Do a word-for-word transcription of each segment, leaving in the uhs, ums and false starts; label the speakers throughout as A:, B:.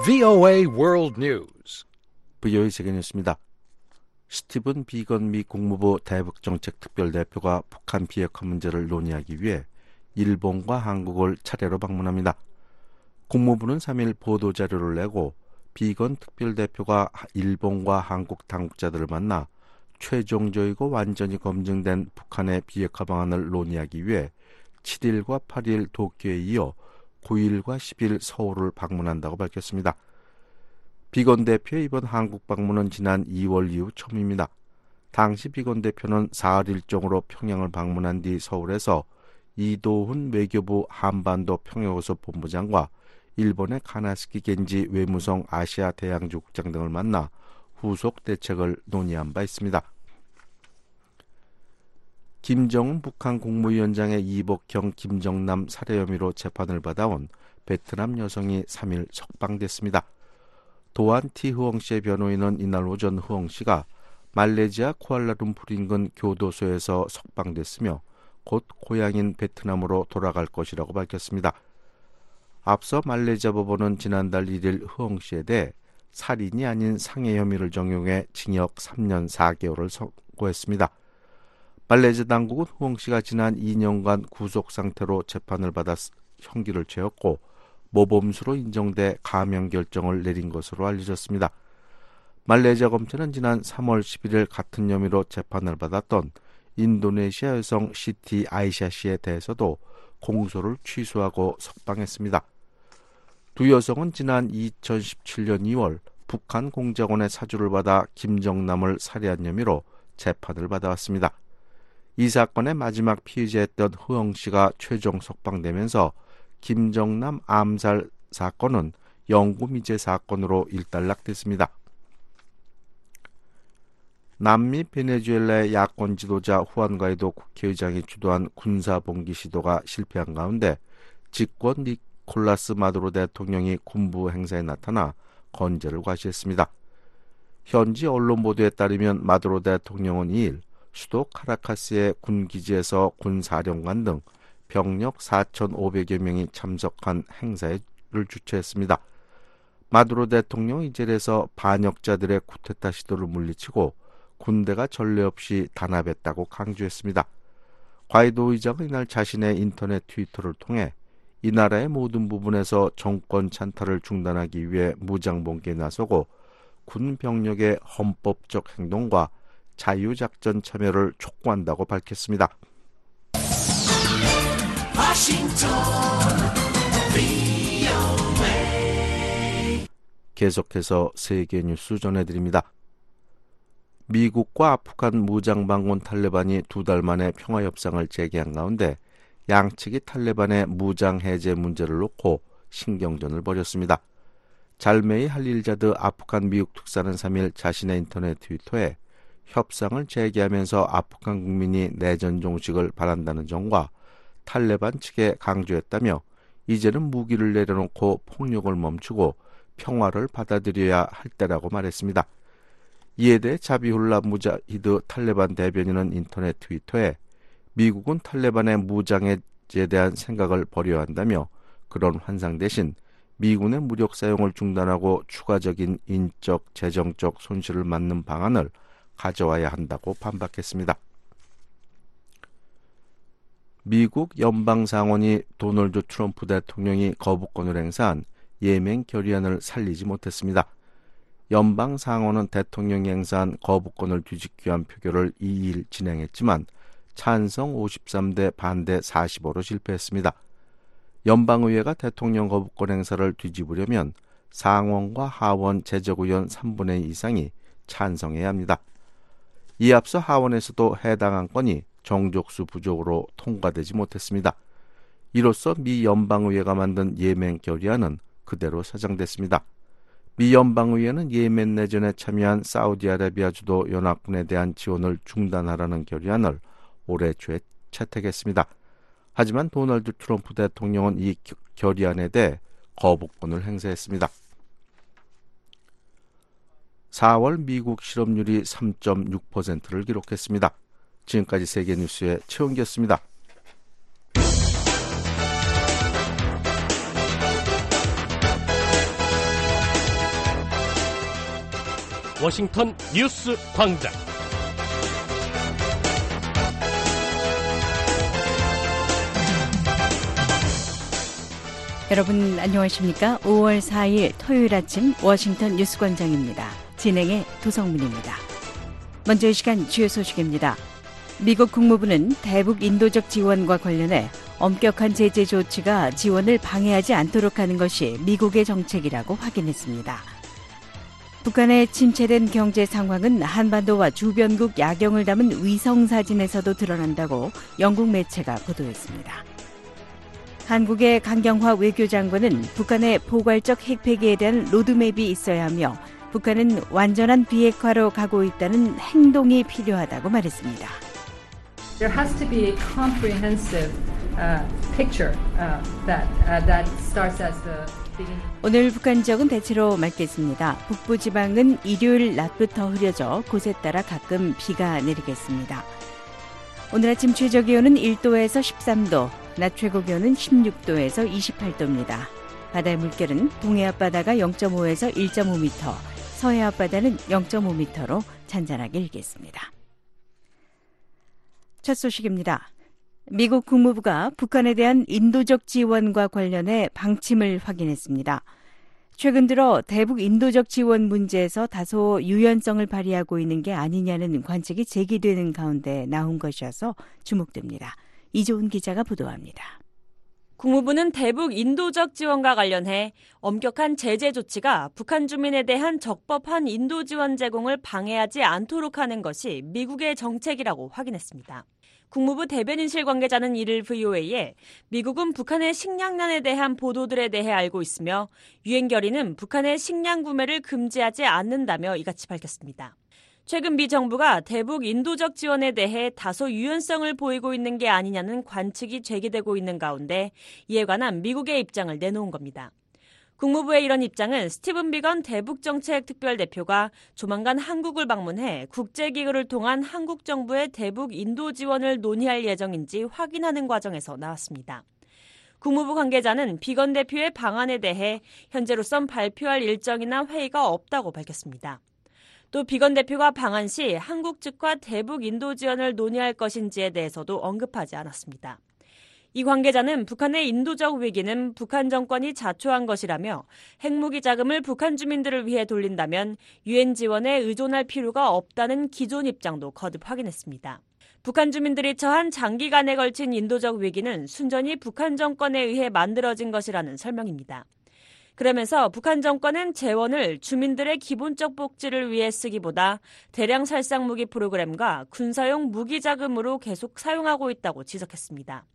A: 브이오에이 World News.
B: 브이오에이 세계뉴스입니다. 스티븐 비건 미 국무부 대북정책특별대표가 북한 비핵화 문제를 논의하기 위해 일본과 한국을 차례로 방문합니다. 국무부는 삼 일 보도자료를 내고 비건 특별대표가 일본과 한국 당국자들을 만나 최종적이고 완전히 검증된 북한의 비핵화 방안을 논의하기 위해 칠 일과 팔 일 도쿄에 이어 구 일과 십 일 서울을 방문한다고 밝혔습니다. 비건 대표의 이번 한국 방문은 지난 이월 이후 처음입니다. 당시 비건 대표는 사흘 일정으로 평양을 방문한 뒤 서울에서 이도훈 외교부 한반도 평화교섭 본부장과 일본의 카나스키 겐지 외무성 아시아 대양주 국장 등을 만나 후속 대책을 논의한 바 있습니다. 김정은 북한 국무위원장의 이복형 김정남 살해 혐의로 재판을 받아온 베트남 여성이 삼 일 석방됐습니다. 도안 티 흐엉 씨의 변호인은 이날 오전 흐엉 씨가 말레이시아 쿠알라룸푸르 인근 교도소에서 석방됐으며 곧 고향인 베트남으로 돌아갈 것이라고 밝혔습니다. 앞서 말레이시아 법원은 지난달 일 일 흐엉 씨에 대해 살인이 아닌 상해 혐의를 적용해 징역 삼 년 사 개월을 선고했습니다. 말레이시아 당국은 흐엉 씨가 지난 이 년간 구속 상태로 재판을 받아 형기를 채웠고 모범수로 인정돼 감형 결정을 내린 것으로 알려졌습니다. 말레이시아 검찰은 지난 삼월 십일일 같은 혐의로 재판을 받았던 인도네시아 여성 시티 아이샤 씨에 대해서도 공소를 취소하고 석방했습니다. 두 여성은 지난 이천십칠년 이월 북한 공작원의 사주를 받아 김정남을 살해한 혐의로 재판을 받아왔습니다. 이 사건의 마지막 피의자였던 흐엉 씨가 최종 석방되면서 김정남 암살 사건은 영구 미제 사건으로 일단락됐습니다. 남미 베네수엘라의 야권 지도자 후안 가이도 국회의장이 주도한 군사봉기 시도가 실패한 가운데 집권 니콜라스 마두로 대통령이 군부 행사에 나타나 건재를 과시했습니다. 현지 언론 보도에 따르면 마두로 대통령은 이 일 수도 카라카스의 군기지에서 군사령관 등 병력 사천오백여 명이 참석한 행사를 주최했습니다. 마두로 대통령은 이 자리에서 반역자들의 쿠데타 시도를 물리치고 군대가 전례 없이 단합했다고 강조했습니다. 과이도 의장은 이날 자신의 인터넷 트위터를 통해 이 나라의 모든 부분에서 정권 찬탈을 중단하기 위해 무장봉기에 나서고 군 병력의 헌법적 행동과 자유작전 참여를 촉구한다고 밝혔습니다. 계속해서 세계 뉴스 전해드립니다. 미국과 아프간 무장반군 탈레반이 두 달 만에 평화협상을 재개한 가운데 양측이 탈레반의 무장 해제 문제를 놓고 신경전을 벌였습니다. 잘메이 할릴자드 아프간 미국 특사는 삼 일 자신의 인터넷 트위터에 협상을 재개하면서 아프간 국민이 내전 종식을 바란다는 점과 탈레반 측에 강조했다며 이제는 무기를 내려놓고 폭력을 멈추고 평화를 받아들여야 할 때라고 말했습니다. 이에 대해 자비훌라 무자히드 탈레반 대변인은 인터넷 트위터에 미국은 탈레반의 무장해제에 대한 생각을 버려야 한다며 그런 환상 대신 미군의 무력 사용을 중단하고 추가적인 인적, 재정적 손실을 막는 방안을 가져와야 한다고 반박했습니다. 미국 연방상원이 도널드 트럼프 대통령이 거부권을 행사한 예멘 결의안을 살리지 못했습니다. 연방상원은 대통령이 행사한 거부권을 뒤집기 위한 표결을 이 일 진행했지만 찬성 오십삼 대 반대 사십오로 실패했습니다. 연방의회가 대통령 거부권 행사를 뒤집으려면 상원과 하원 제적의원 삼분의 이 이상이 찬성해야 합니다. 이에 앞서 하원에서도 해당 안건이 정족수 부족으로 통과되지 못했습니다. 이로써 미 연방의회가 만든 예멘 결의안은 그대로 사장됐습니다. 미 연방의회는 예멘 내전에 참여한 사우디아라비아 주도 연합군에 대한 지원을 중단하라는 결의안을 올해 초에 채택했습니다. 하지만 도널드 트럼프 대통령은 이 결의안에 대해 거부권을 행사했습니다. 사월 미국 실업률이 삼 점 육 퍼센트를 기록했습니다. 지금까지 세계뉴스의 최은기였습니다.
A: 워싱턴 뉴스 광장.
C: 여러분 안녕하십니까? 오월 사일 토요일 아침 워싱턴 뉴스 광장입니다. 진행의 도성문입니다. 먼저 이 시간 주요 소식입니다. 미국 국무부는 대북 인도적 지원과 관련해 엄격한 제재 조치가 지원을 방해하지 않도록 하는 것이 미국의 정책이라고 확인했습니다. 북한의 침체된 경제 상황은 한반도와 주변국 야경을 담은 위성 사진에서도 드러난다고 영국 매체가 보도했습니다. 한국의 강경화 외교장관은 북한의 포괄적 핵폐기에 대한 로드맵이 있어야 하며 북한은 완전한 비핵화로 가고 있다는 행동이 필요하다고 말했습니다.
D: There has to be a comprehensive uh, picture uh, that uh, that starts as the beginning.
C: 오늘 북한 지역은 대체로 맑겠습니다. 북부 지방은 일요일 낮부터 흐려져 곳에 따라 가끔 비가 내리겠습니다. 오늘 아침 최저 기온은 일 도에서 십삼 도, 낮 최고 기온은 십육 도에서 이십팔 도입니다. 바다의 물결은 동해 앞바다가 영 점 오에서 일 점 오 미터, 서해 앞바다는 영 점 오 미터로 잔잔하게 일겠습니다. 첫 소식입니다. 미국 국무부가 북한에 대한 인도적 지원과 관련해 방침을 확인했습니다. 최근 들어 대북 인도적 지원 문제에서 다소 유연성을 발휘하고 있는 게 아니냐는 관측이 제기되는 가운데 나온 것이어서 주목됩니다. 이조은 기자가 보도합니다.
E: 국무부는 대북 인도적 지원과 관련해 엄격한 제재 조치가 북한 주민에 대한 적법한 인도 지원 제공을 방해하지 않도록 하는 것이 미국의 정책이라고 확인했습니다. 국무부 대변인실 관계자는 이를 브이오에이에 미국은 북한의 식량난에 대한 보도들에 대해 알고 있으며 유엔 결의는 북한의 식량 구매를 금지하지 않는다며 이같이 밝혔습니다. 최근 미 정부가 대북 인도적 지원에 대해 다소 유연성을 보이고 있는 게 아니냐는 관측이 제기되고 있는 가운데 이에 관한 미국의 입장을 내놓은 겁니다. 국무부의 이런 입장은 스티븐 비건 대북정책 특별대표가 조만간 한국을 방문해 국제기구를 통한 한국 정부의 대북 인도 지원을 논의할 예정인지 확인하는 과정에서 나왔습니다. 국무부 관계자는 비건 대표의 방안에 대해 현재로선 발표할 일정이나 회의가 없다고 밝혔습니다. 또 비건 대표가 방한 시 한국 측과 대북 인도 지원을 논의할 것인지에 대해서도 언급하지 않았습니다. 이 관계자는 북한의 인도적 위기는 북한 정권이 자초한 것이라며 핵무기 자금을 북한 주민들을 위해 돌린다면 유엔 지원에 의존할 필요가 없다는 기존 입장도 거듭 확인했습니다. 북한 주민들이 처한 장기간에 걸친 인도적 위기는 순전히 북한 정권에 의해 만들어진 것이라는 설명입니다. 그러면서 북한 정권은 재원을 주민들의 기본적 복지를 위해 쓰기보다 대량 살상 무기 프로그램과 군사용 무기 자금으로 계속 사용하고 있다고 지적했습니다.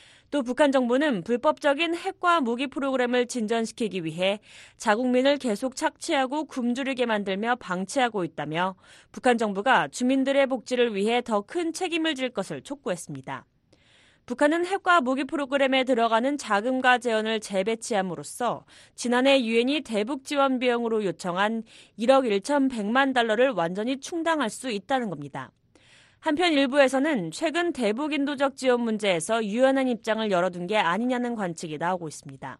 E: 또 북한 정부는 불법적인 핵과 무기 프로그램을 진전시키기 위해 자국민을 계속 착취하고 굶주리게 만들며 방치하고 있다며 북한 정부가 주민들의 복지를 위해 더 큰 책임을 질 것을 촉구했습니다. 북한은 핵과 무기 프로그램에 들어가는 자금과 재원을 재배치함으로써 지난해 유엔이 대북 지원 비용으로 요청한 일억 천백만 달러를 완전히 충당할 수 있다는 겁니다. 한편 일부에서는 최근 대북 인도적 지원 문제에서 유연한 입장을 열어둔 게 아니냐는 관측이 나오고 있습니다.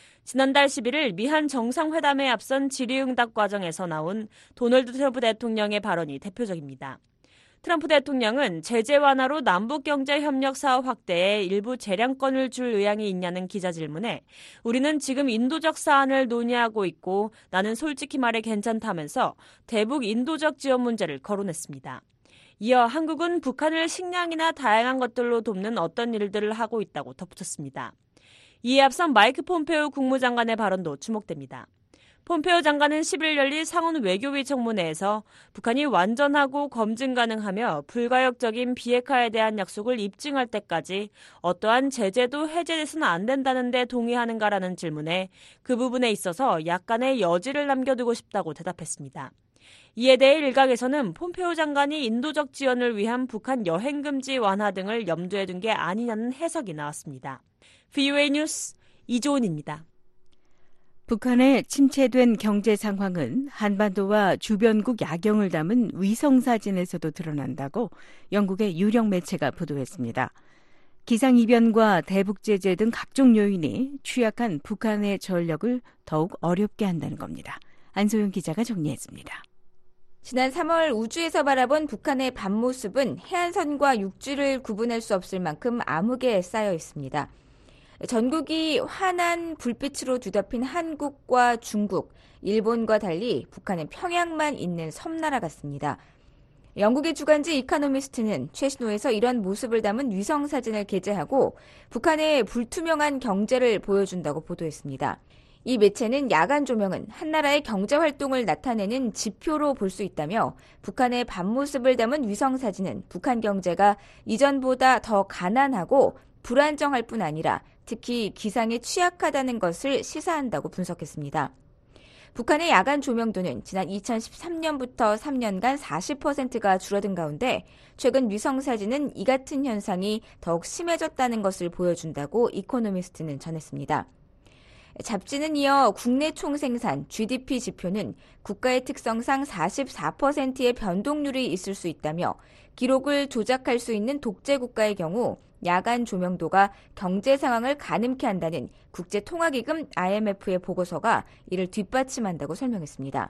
E: 지난달 십일일 미한 정상회담에 앞선 질의응답 과정에서 나온 도널드 트럼프 대통령의 발언이 대표적입니다. 트럼프 대통령은 제재 완화로 남북경제협력 사업 확대에 일부 재량권을 줄 의향이 있냐는 기자 질문에 우리는 지금 인도적 사안을 논의하고 있고 나는 솔직히 말해 괜찮다면서 대북 인도적 지원 문제를 거론했습니다. 이어 한국은 북한을 식량이나 다양한 것들로 돕는 어떤 일들을 하고 있다고 덧붙였습니다. 이에 앞선 마이크 폼페오 국무장관의 발언도 주목됩니다. 폼페오 장관은 십일 열린 상원 외교위 청문회에서 북한이 완전하고 검증 가능하며 불가역적인 비핵화에 대한 약속을 입증할 때까지 어떠한 제재도 해제돼서는 안 된다는 데 동의하는가라는 질문에 그 부분에 있어서 약간의 여지를 남겨두고 싶다고 대답했습니다. 이에 대해 일각에서는 폼페오 장관이 인도적 지원을 위한 북한 여행금지 완화 등을 염두에 둔 게 아니냐는 해석이 나왔습니다. 브이오에이 뉴스 이조은입니다.
C: 북한의 침체된 경제 상황은 한반도와 주변국 야경을 담은 위성사진에서도 드러난다고 영국의 유력 매체가 보도했습니다. 기상이변과 대북제재 등 각종 요인이 취약한 북한의 전력을 더욱 어렵게 한다는 겁니다. 안소영 기자가 정리했습니다.
F: 지난 삼월 우주에서 바라본 북한의 밤모습은 해안선과 육지를 구분할 수 없을 만큼 암흑에 쌓여 있습니다. 전국이 환한 불빛으로 뒤덮인 한국과 중국, 일본과 달리 북한은 평양만 있는 섬나라 같습니다. 영국의 주간지 이코노미스트는 최신호에서 이런 모습을 담은 위성사진을 게재하고 북한의 불투명한 경제를 보여준다고 보도했습니다. 이 매체는 야간 조명은 한 나라의 경제활동을 나타내는 지표로 볼 수 있다며 북한의 밤모습을 담은 위성사진은 북한 경제가 이전보다 더 가난하고 불안정할 뿐 아니라 특히 기상에 취약하다는 것을 시사한다고 분석했습니다. 북한의 야간 조명도는 지난 이천십삼 년부터 삼 년간 사십 퍼센트가 줄어든 가운데 최근 위성사진은 이 같은 현상이 더욱 심해졌다는 것을 보여준다고 이코노미스트는 전했습니다. 잡지는 이어 국내 총생산 지디피 지표는 국가의 특성상 사십사 퍼센트의 변동률이 있을 수 있다며 기록을 조작할 수 있는 독재 국가의 경우 야간 조명도가 경제 상황을 가늠케 한다는 국제통화기금 아이엠에프의 보고서가 이를 뒷받침한다고 설명했습니다.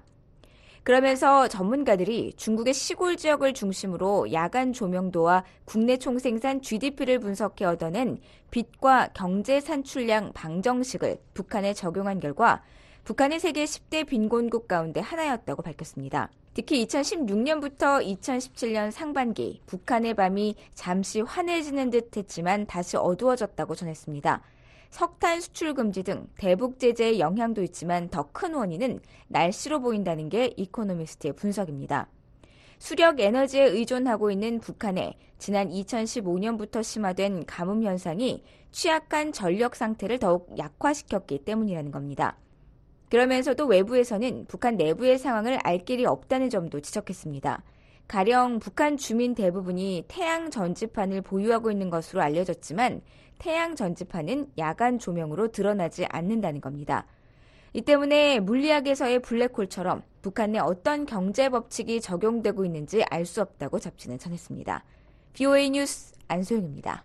F: 그러면서 전문가들이 중국의 시골 지역을 중심으로 야간 조명도와 국내 총생산 지디피를 분석해 얻어낸 빚과 경제 산출량 방정식을 북한에 적용한 결과 북한의 세계 십 대 빈곤국 가운데 하나였다고 밝혔습니다. 특히 이천십육 년부터 이천십칠 년 상반기 북한의 밤이 잠시 환해지는 듯 했지만 다시 어두워졌다고 전했습니다. 석탄 수출 금지 등 대북 제재의 영향도 있지만 더 큰 원인은 날씨로 보인다는 게 이코노미스트의 분석입니다. 수력 에너지에 의존하고 있는 북한에 지난 이천십오 년부터 심화된 가뭄 현상이 취약한 전력 상태를 더욱 약화시켰기 때문이라는 겁니다. 그러면서도 외부에서는 북한 내부의 상황을 알 길이 없다는 점도 지적했습니다. 가령 북한 주민 대부분이 태양 전지판을 보유하고 있는 것으로 알려졌지만 태양 전지판은 야간 조명으로 드러나지 않는다는 겁니다. 이 때문에 물리학에서의 블랙홀처럼 북한 내 어떤 경제 법칙이 적용되고 있는지 알 수 없다고 잡지는 전했습니다. 브이오에이 뉴스 안소영입니다.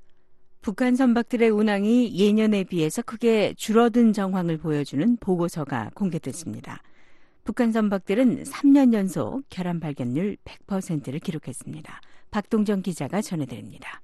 C: 북한 선박들의 운항이 예년에 비해서 크게 줄어든 정황을 보여주는 보고서가 공개됐습니다. 북한 선박들은 삼 년 연속 결함 발견률 백 퍼센트를 기록했습니다. 박동정 기자가 전해드립니다.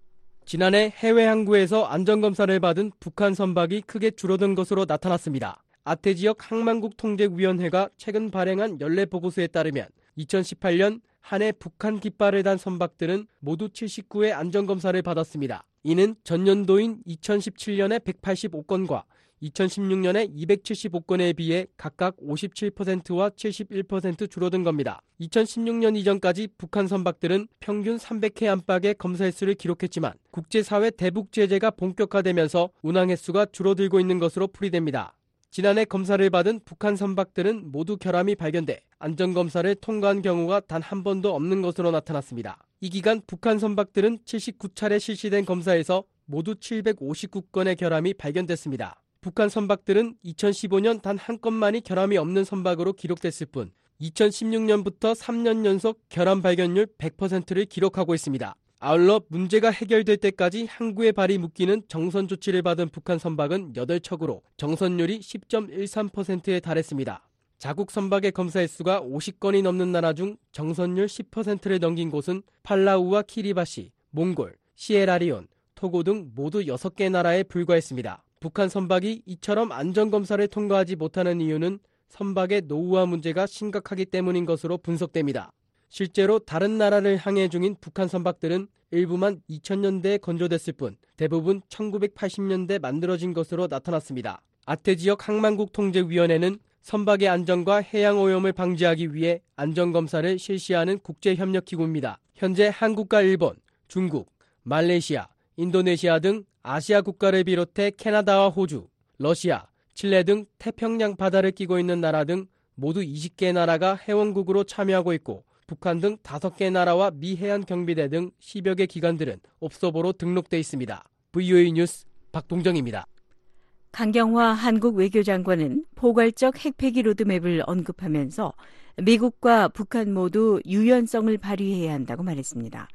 A: 지난해 해외 항구에서 안전검사를 받은 북한 선박이 크게 줄어든 것으로 나타났습니다. 아태지역 항만국통제위원회가 최근 발행한 연례 보고서에 따르면 이천십팔 년 한 해 북한 깃발을 단 선박들은 모두 칠십구 회 안전검사를 받았습니다. 이는 전년도인 이천십칠 년에 백팔십오 건과 이천십육 년에 이백칠십오 건에 비해 각각 오십칠 퍼센트와 칠십일 퍼센트 줄어든 겁니다. 이천십육 년 이전까지 북한 선박들은 평균 삼백 회 안팎의 검사 횟수를 기록했지만 국제사회 대북 제재가 본격화되면서 운항 횟수가 줄어들고 있는 것으로 풀이됩니다. 지난해 검사를 받은 북한 선박들은 모두 결함이 발견돼 안전검사를 통과한 경우가 단 한 번도 없는 것으로 나타났습니다. 이 기간 북한 선박들은 칠십구 차례 실시된 검사에서 모두 칠백오십구 건의 결함이 발견됐습니다. 북한 선박들은 이천십오 년 단 한 건만이 결함이 없는 선박으로 기록됐을 뿐 이천십육 년부터 삼 년 연속 결함 발견률 백 퍼센트를 기록하고 있습니다. 아울러 문제가 해결될 때까지 항구에 발이 묶이는 정선 조치를 받은 북한 선박은 여덟 척으로 정선율이 십 점 일삼 퍼센트에 달했습니다. 자국 선박의 검사 횟수가 오십 건이 넘는 나라 중 정선율 십 퍼센트를 넘긴 곳은 팔라우와 키리바시, 몽골, 시에라리온, 토고 등 모두 여섯 개 나라에 불과했습니다. 북한 선박이 이처럼 안전검사를 통과하지 못하는 이유는 선박의 노후화 문제가 심각하기 때문인 것으로 분석됩니다. 실제로 다른 나라를 항해 중인 북한 선박들은 일부만 이천 년대에 건조됐을 뿐 대부분 천구백팔십 년대 만들어진 것으로 나타났습니다. 아태지역 항만국통제위원회는 선박의 안전과 해양 오염을 방지하기 위해 안전검사를 실시하는 국제협력기구입니다. 현재 한국과 일본, 중국, 말레이시아, 인도네시아 등 아시아 국가를 비롯해 캐나다와 호주, 러시아, 칠레 등 태평양 바다를 끼고 있는 나라 등 모두 이십 개 나라가 회원국으로 참여하고 있고 북한 등 다섯 개 나라와 미해안 경비대 등 십여 개 기관들은 옵서버로 등록돼 있습니다. 브이오에이 뉴스 박동정입니다.
C: 강경화 한국 외교장관은 포괄적 핵폐기 로드맵을 언급하면서 미국과 북한 모두 유연성을 발휘해야 한다고 말했습니다.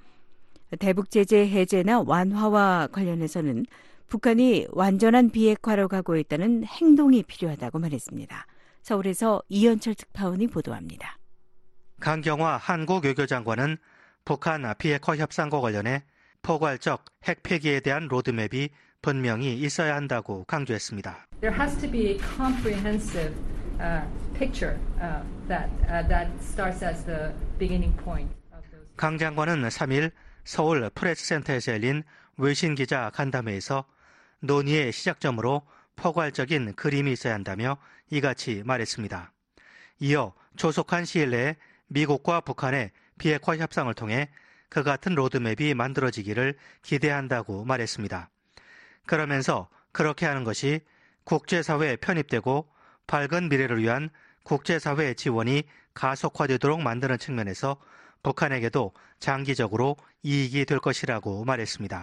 C: 대북 제재 해제나 완화와 관련해서는 북한이 완전한 비핵화로 가고 있다는 행동이 필요하다고 말했습니다. 서울에서 이현철 특파원이 보도합니다.
G: 강경화 한국 외교장관은 북한 비핵화 협상과 관련해 포괄적 핵 폐기에 대한 로드맵이 분명히 있어야 한다고 강조했습니다.
D: There has to be a comprehensive uh, picture uh, that uh, that starts as the beginning point of those.
G: 강 장관은 삼 일 서울 프레스센터에서 열린 외신 기자 간담회에서 논의의 시작점으로 포괄적인 그림이 있어야 한다며 이같이 말했습니다. 이어 조속한 시일 내에 미국과 북한의 비핵화 협상을 통해 그 같은 로드맵이 만들어지기를 기대한다고 말했습니다. 그러면서 그렇게 하는 것이 국제사회에 편입되고 밝은 미래를 위한 국제사회의 지원이 가속화되도록 만드는 측면에서 북한에게도 장기적으로 이익이 될 것이라고 말했습니다.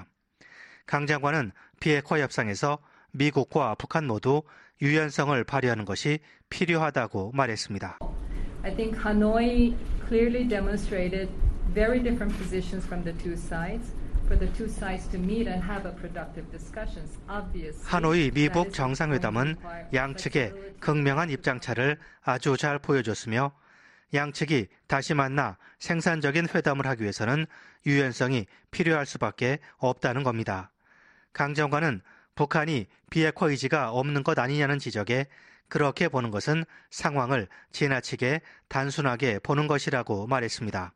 G: 강 장관은 비핵화 협상에서 미국과 북한 모두 유연성을 발휘하는 것이 필요하다고 말했습니다.
D: I think Hanoi clearly demonstrated very different positions from the two sides. For the two sides to meet and have a productive discussions. Obviously,
G: 하노이 미북 정상회담은 양측의 극명한 입장차를 아주 잘 보여줬으며 양측이 다시 만나 생산적인 회담을 하기 위해서는 유연성이 필요할 수밖에 없다는 겁니다. 강 장관은 북한이 비핵화 의지가 없는 것 아니냐는 지적에 그렇게 보는 것은 상황을 지나치게 단순하게 보는 것이라고 말했습니다.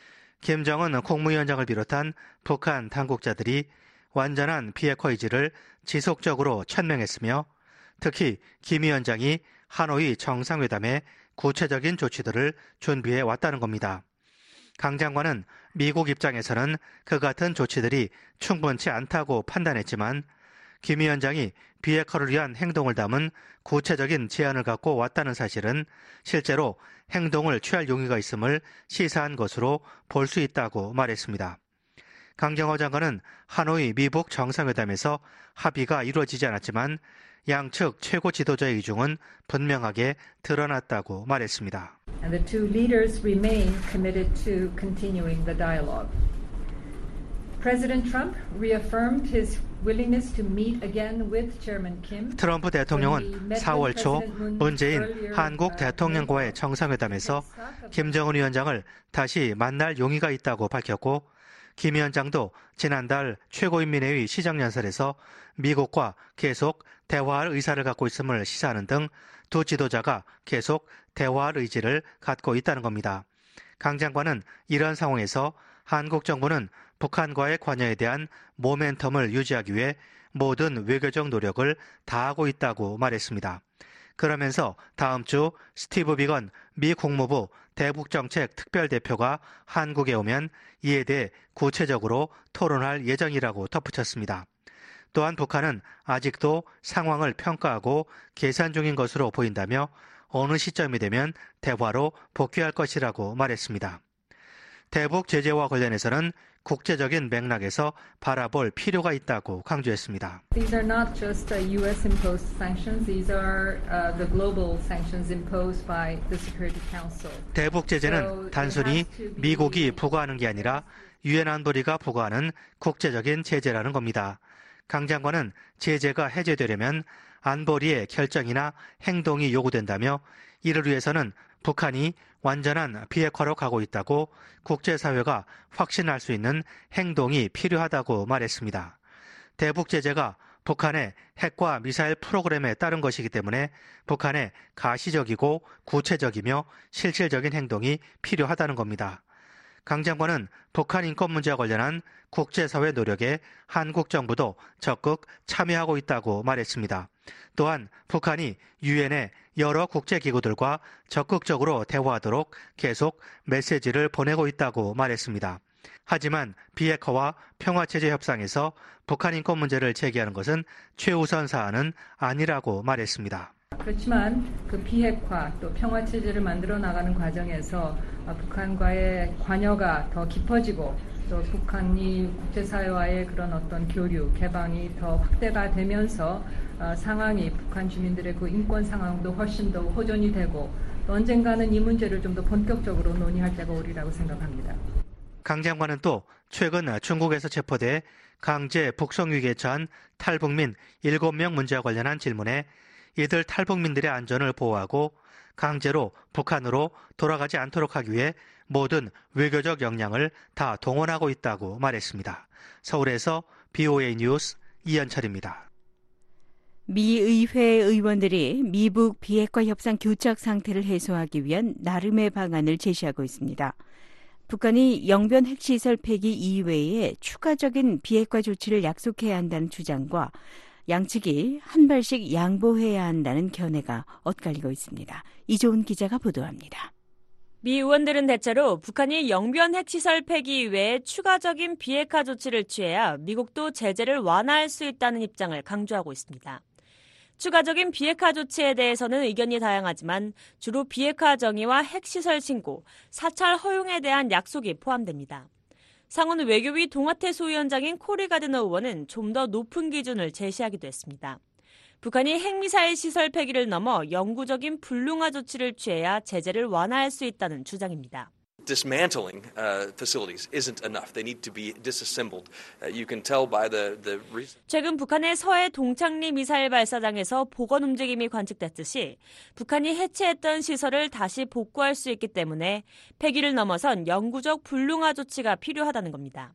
G: 김정은 국무위원장을 비롯한 북한 당국자들이 완전한 비핵화 의지를 지속적으로 천명했으며 특히 김 위원장이 하노이 정상회담에 구체적인 조치들을 준비해 왔다는 겁니다. 강 장관은 미국 입장에서는 그 같은 조치들이 충분치 않다고 판단했지만 김 위원장이 비핵화를 위한 행동을 담은 구체적인 제안을 갖고 왔다는 사실은 실제로 행동을 취할 용의가 있음을 시사한 것으로 볼 수 있다고 말했습니다. 강경화 장관은 하노이 미북 정상회담에서 합의가 이루어지지 않았지만 양측 최고 지도자의 의중은 분명하게 드러났다고 말했습니다.
D: And the two leaders remain committed to continuing the dialogue. President Trump reaffirmed his willingness to meet again with Chairman Kim.
G: 트럼프 대통령은 사월 초 문재인 한국 대통령과의 정상회담에서 김정은 위원장을 다시 만날 용의가 있다고 밝혔고 김 위원장도 지난달 최고인민회의 시정연설에서 미국과 계속 대화할 의사를 갖고 있음을 시사하는 등 두 지도자가 계속 대화할 의지를 갖고 있다는 겁니다. 강 장관은 이런 상황에서 한국 정부는 북한과의 관여에 대한 모멘텀을 유지하기 위해 모든 외교적 노력을 다하고 있다고 말했습니다. 그러면서 다음 주 스티브 비건 미 국무부 대북정책 특별대표가 한국에 오면 이에 대해 구체적으로 토론할 예정이라고 덧붙였습니다. 또한 북한은 아직도 상황을 평가하고 계산 중인 것으로 보인다며 어느 시점이 되면 대화로 복귀할 것이라고 말했습니다. 대북 제재와 관련해서는 국제적인 맥락에서 바라볼 필요가 있다고 강조했습니다.
D: These are not just U S-imposed sanctions. These are uh, the global sanctions imposed by the Security Council.
G: 대북 제재는 단순히 미국이 부과하는 게 아니라 유엔 안보리가 부과하는 국제적인 제재라는 겁니다. 강 장관은 제재가 해제되려면 안보리의 결정이나 행동이 요구된다며 이를 위해서는 북한이 완전한 비핵화로 가고 있다고 국제사회가 확신할 수 있는 행동이 필요하다고 말했습니다. 대북 제재가 북한의 핵과 미사일 프로그램에 따른 것이기 때문에 북한의 가시적이고 구체적이며 실질적인 행동이 필요하다는 겁니다. 강 장관은 북한 인권 문제와 관련한 국제사회 노력에 한국 정부도 적극 참여하고 있다고 말했습니다. 또한 북한이 유엔의 여러 국제기구들과 적극적으로 대화하도록 계속 메시지를 보내고 있다고 말했습니다. 하지만 비핵화와 평화체제 협상에서 북한 인권 문제를 제기하는 것은 최우선 사안은 아니라고 말했습니다.
D: 그렇지만 그 비핵화 또 평화 체제를 만들어 나가는 과정에서 북한과의 관여가 더 깊어지고 또 북한이 국제사회와의 그런 어떤 교류, 개방이 더 확대가 되면서 상황이 북한 주민들의 그 인권 상황도 훨씬 더 호전이 되고 또 언젠가는 이 문제를 좀 더 본격적으로 논의할 때가 오리라고 생각합니다.
G: 강 장관은 또 최근 중국에서 체포돼 강제 북송 위기에 처한 탈북민 일곱 명 문제와 관련한 질문에 이들 탈북민들의 안전을 보호하고 강제로 북한으로 돌아가지 않도록 하기 위해 모든 외교적 역량을 다 동원하고 있다고 말했습니다. 서울에서 비오에이 뉴스 이현철입니다.
C: 미 의회 의원들이 미북 비핵화 협상 교착 상태를 해소하기 위한 나름의 방안을 제시하고 있습니다. 북한이 영변 핵시설 폐기 이외에 추가적인 비핵화 조치를 약속해야 한다는 주장과 양측이 한 발씩 양보해야 한다는 견해가 엇갈리고 있습니다. 이조은 기자가 보도합니다.
E: 미 의원들은 대체로 북한이 영변 핵시설 폐기 이외에 추가적인 비핵화 조치를 취해야 미국도 제재를 완화할 수 있다는 입장을 강조하고 있습니다. 추가적인 비핵화 조치에 대해서는 의견이 다양하지만 주로 비핵화 정의와 핵시설 신고, 사찰 허용에 대한 약속이 포함됩니다. 상원 외교위 동아태 소위원장인 코리 가드너 의원은 좀 더 높은 기준을 제시하기도 했습니다. 북한이 핵미사일 시설 폐기를 넘어 영구적인 불능화 조치를 취해야 제재를 완화할 수 있다는 주장입니다.
H: Dismantling uh, facilities isn't enough. They need to be disassembled. Uh, you can tell by the the
E: 최근 북한의 서해 동창리 미사일 발사장에서 복원 움직임이 관측됐듯이 북한이 해체했던 시설을 다시 복구할 수 있기 때문에 폐기를 넘어선 영구적 불능화 조치가 필요하다는 겁니다.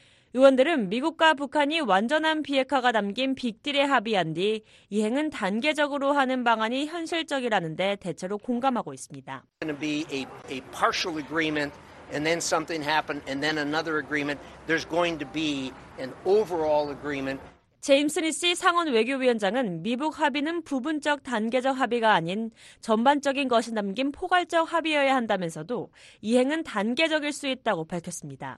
E: 의원들은 미국과 북한이 완전한 비핵화가 담긴 빅딜에 합의한 뒤 이행은 단계적으로 하는 방안이 현실적이라는데 대체로 공감하고 있습니다.
I: Going to be a, a partial agreement and then something happened and then another agreement. There's going to be an overall agreement.
E: 제임스 리시 상원 외교위원장은 미북 합의는 부분적 단계적 합의가 아닌 전반적인 것이 담긴 포괄적 합의여야 한다면서도 이행은 단계적일 수 있다고 밝혔습니다.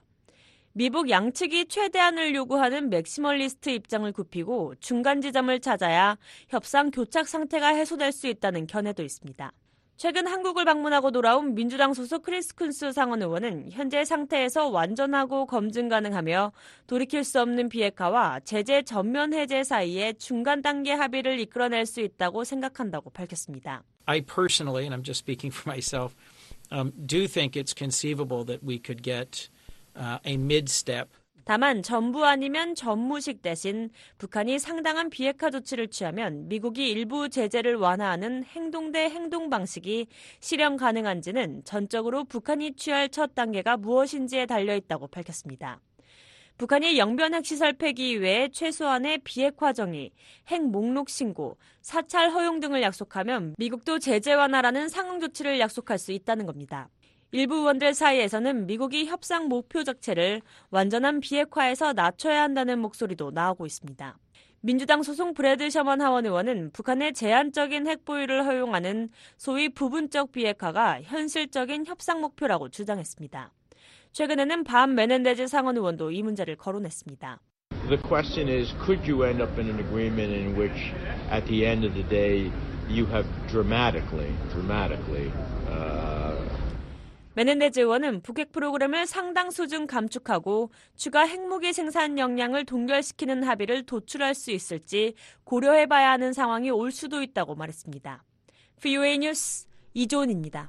E: 미북 양측이 최대한을 요구하는 맥시멀리스트 입장을 굽히고 중간 지점을 찾아야 협상 교착 상태가 해소될 수 있다는 견해도 있습니다. 최근 한국을 방문하고 돌아온 민주당 소속 크리스 쿤스 상원 의원은 현재 상태에서 완전하고 검증 가능하며 돌이킬 수 없는 비핵화와 제재 전면 해제 사이에 중간 단계 합의를 이끌어낼 수 있다고 생각한다고 밝혔습니다.
J: I personally, and I'm just speaking for myself, um, do think it's conceivable that we could get Uh, a mid-step.
E: 다만 전부 아니면 전무식 대신 북한이 상당한 비핵화 조치를 취하면 미국이 일부 제재를 완화하는 행동 대 행동 방식이 실현 가능한지는 전적으로 북한이 취할 첫 단계가 무엇인지에 달려있다고 밝혔습니다. 북한이 영변 핵시설 폐기 이외에 최소한의 비핵화 정의, 핵 목록 신고, 사찰 허용 등을 약속하면 미국도 제재 완화라는 상응 조치를 약속할 수 있다는 겁니다. 일부 의원들 사이에서는 미국이 협상 목표 자체를 완전한 비핵화에서 낮춰야 한다는 목소리도 나오고 있습니다. 민주당 소속 브래드 셔먼 하원 의원은 북한의 제한적인 핵 보유를 허용하는 소위 부분적 비핵화가 현실적인 협상 목표라고 주장했습니다. 최근에는 반 메넨데즈 상원 의원도 이 문제를 거론했습니다.
K: The question is, could you end up in an agreement in which, at the end of the day, you have dramatically, dramatically, uh,
E: 메넨데즈 의원은 북핵 프로그램을 상당 수준 감축하고 추가 핵무기 생산 역량을 동결시키는 합의를 도출할 수 있을지 고려해봐야 하는 상황이 올 수도 있다고 말했습니다. 비오에이 뉴스 이조은입니다.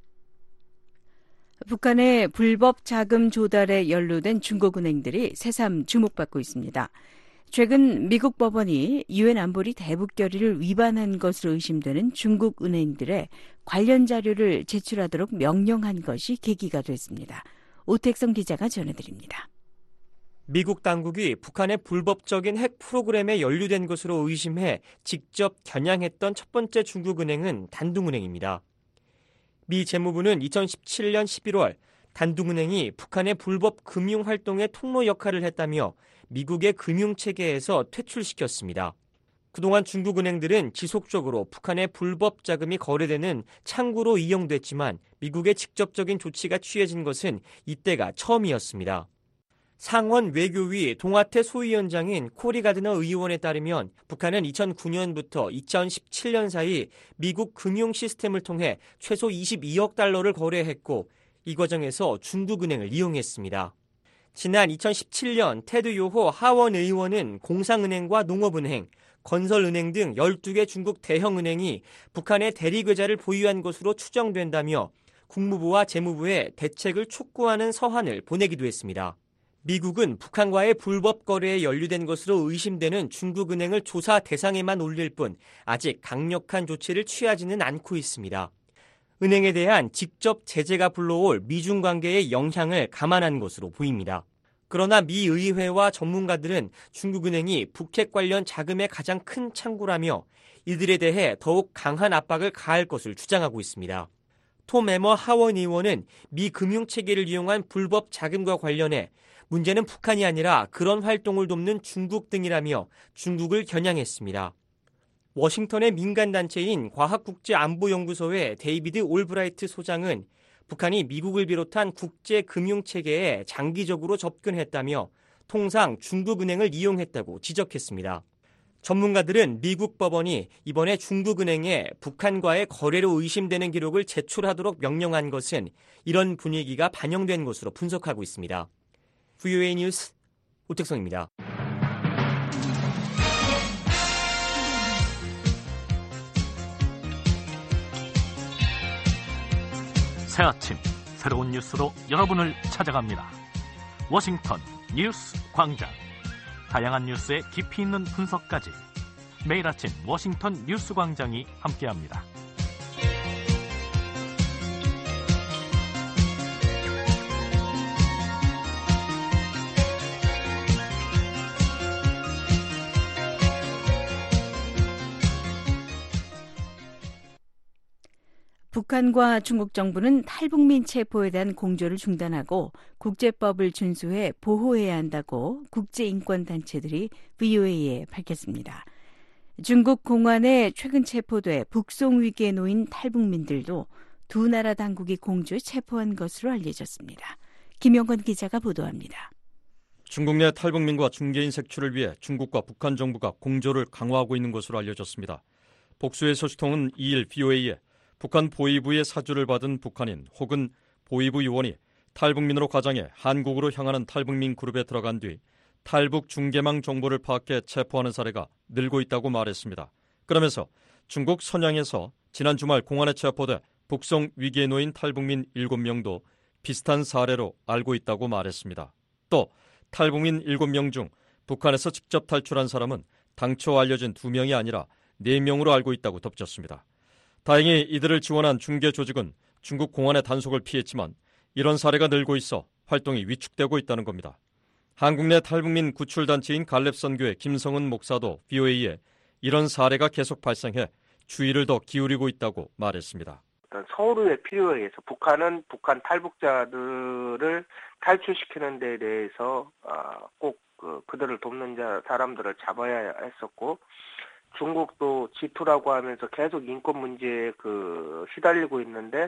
C: 북한의 불법 자금 조달에 연루된 중국은행들이 새삼 주목받고 있습니다. 최근 미국 법원이 유엔 안보리 대북 결의를 위반한 것으로 의심되는 중국 은행들의 관련 자료를 제출하도록 명령한 것이 계기가 됐습니다. 오택성 기자가 전해드립니다.
A: 미국 당국이 북한의 불법적인 핵 프로그램에 연루된 것으로 의심해 직접 겨냥했던 첫 번째 중국 은행은 단둥은행입니다. 미 재무부는 이천십칠 년 십일월 단둥은행이 북한의 불법 금융활동의 통로 역할을 했다며 미국의 금융체계에서 퇴출시켰습니다. 그동안 중국 은행들은 지속적으로 북한의 불법 자금이 거래되는 창구로 이용됐지만 미국의 직접적인 조치가 취해진 것은 이때가 처음이었습니다. 상원 외교위 동아태 소위원장인 코리 가드너 의원에 따르면 북한은 이천구 년부터 이천십칠 년 사이 미국 금융 시스템을 통해 최소 이십이억 달러를 거래했고 이 과정에서 중국은행을 이용했습니다. 지난 이천십칠 년 테드 요호 하원 의원은 공상은행과 농업은행, 건설은행 등 열두 개 중국 대형은행이 북한의 대리계좌를 보유한 것으로 추정된다며 국무부와 재무부에 대책을 촉구하는 서한을 보내기도 했습니다.
L: 미국은 북한과의 불법 거래에 연루된 것으로 의심되는 중국 은행을 조사 대상에만 올릴 뿐 아직 강력한 조치를 취하지는 않고 있습니다. 은행에 대한 직접 제재가 불러올 미중 관계의 영향을 감안한 것으로 보입니다. 그러나 미 의회와 전문가들은 중국은행이 북핵 관련 자금의 가장 큰 창구라며 이들에 대해 더욱 강한 압박을 가할 것을 주장하고 있습니다. 톰 에머 하원 의원은 미 금융체계를 이용한 불법 자금과 관련해 문제는 북한이 아니라 그런 활동을 돕는 중국 등이라며 중국을 겨냥했습니다. 워싱턴의 민간단체인 과학국제안보연구소의 데이비드 올브라이트 소장은 북한이 미국을 비롯한 국제금융체계에 장기적으로 접근했다며 통상 중국은행을 이용했다고 지적했습니다. 전문가들은 미국 법원이 이번에 중국은행에 북한과의 거래로 의심되는 기록을 제출하도록 명령한 것은 이런 분위기가 반영된 것으로 분석하고 있습니다. 브이오에이 뉴스 오택성입니다.
M: 새 아침 새로운 뉴스로 여러분을 찾아갑니다. 워싱턴 뉴스 광장. 다양한 뉴스의 깊이 있는 분석까지 매일 아침 워싱턴 뉴스 광장이 함께합니다.
C: 북한과 중국 정부는 탈북민 체포에 대한 공조를 중단하고 국제법을 준수해 보호해야 한다고 국제인권단체들이 브이오에이에 밝혔습니다. 중국 공안에 최근 체포돼 북송 위기에 놓인 탈북민들도 두 나라 당국이 공조해 체포한 것으로 알려졌습니다. 김영건 기자가 보도합니다.
N: 중국 내 탈북민과 중개인 색출을 위해 중국과 북한 정부가 공조를 강화하고 있는 것으로 알려졌습니다. 복수의 소식통은 이일 브이오에이에 북한 보위부의 사주를 받은 북한인 혹은 보위부 요원이 탈북민으로 가장해 한국으로 향하는 탈북민 그룹에 들어간 뒤 탈북 중개망 정보를 파악해 체포하는 사례가 늘고 있다고 말했습니다. 그러면서 중국 선양에서 지난 주말 공안에 체포돼 북송 위기에 놓인 탈북민 일곱 명도 비슷한 사례로 알고 있다고 말했습니다. 또 탈북민 일곱 명 중 북한에서 직접 탈출한 사람은 당초 알려진 두 명이 아니라 네 명으로 알고 있다고 덧붙였습니다. 다행히 이들을 지원한 중개 조직은 중국 공안의 단속을 피했지만 이런 사례가 늘고 있어 활동이 위축되고 있다는 겁니다. 한국 내 탈북민 구출단체인 갈렙선교의 김성은 목사도 브이오에이에 이런 사례가 계속 발생해 주의를 더 기울이고 있다고 말했습니다.
O: 서울의 필요에 의해서 북한은 북한 탈북자들을 탈출시키는 데 대해서 꼭 그들을 돕는 자 사람들을 잡아야 했었고, 중국도 지투라고 하면서 계속 인권 문제에 그 시달리고 있는데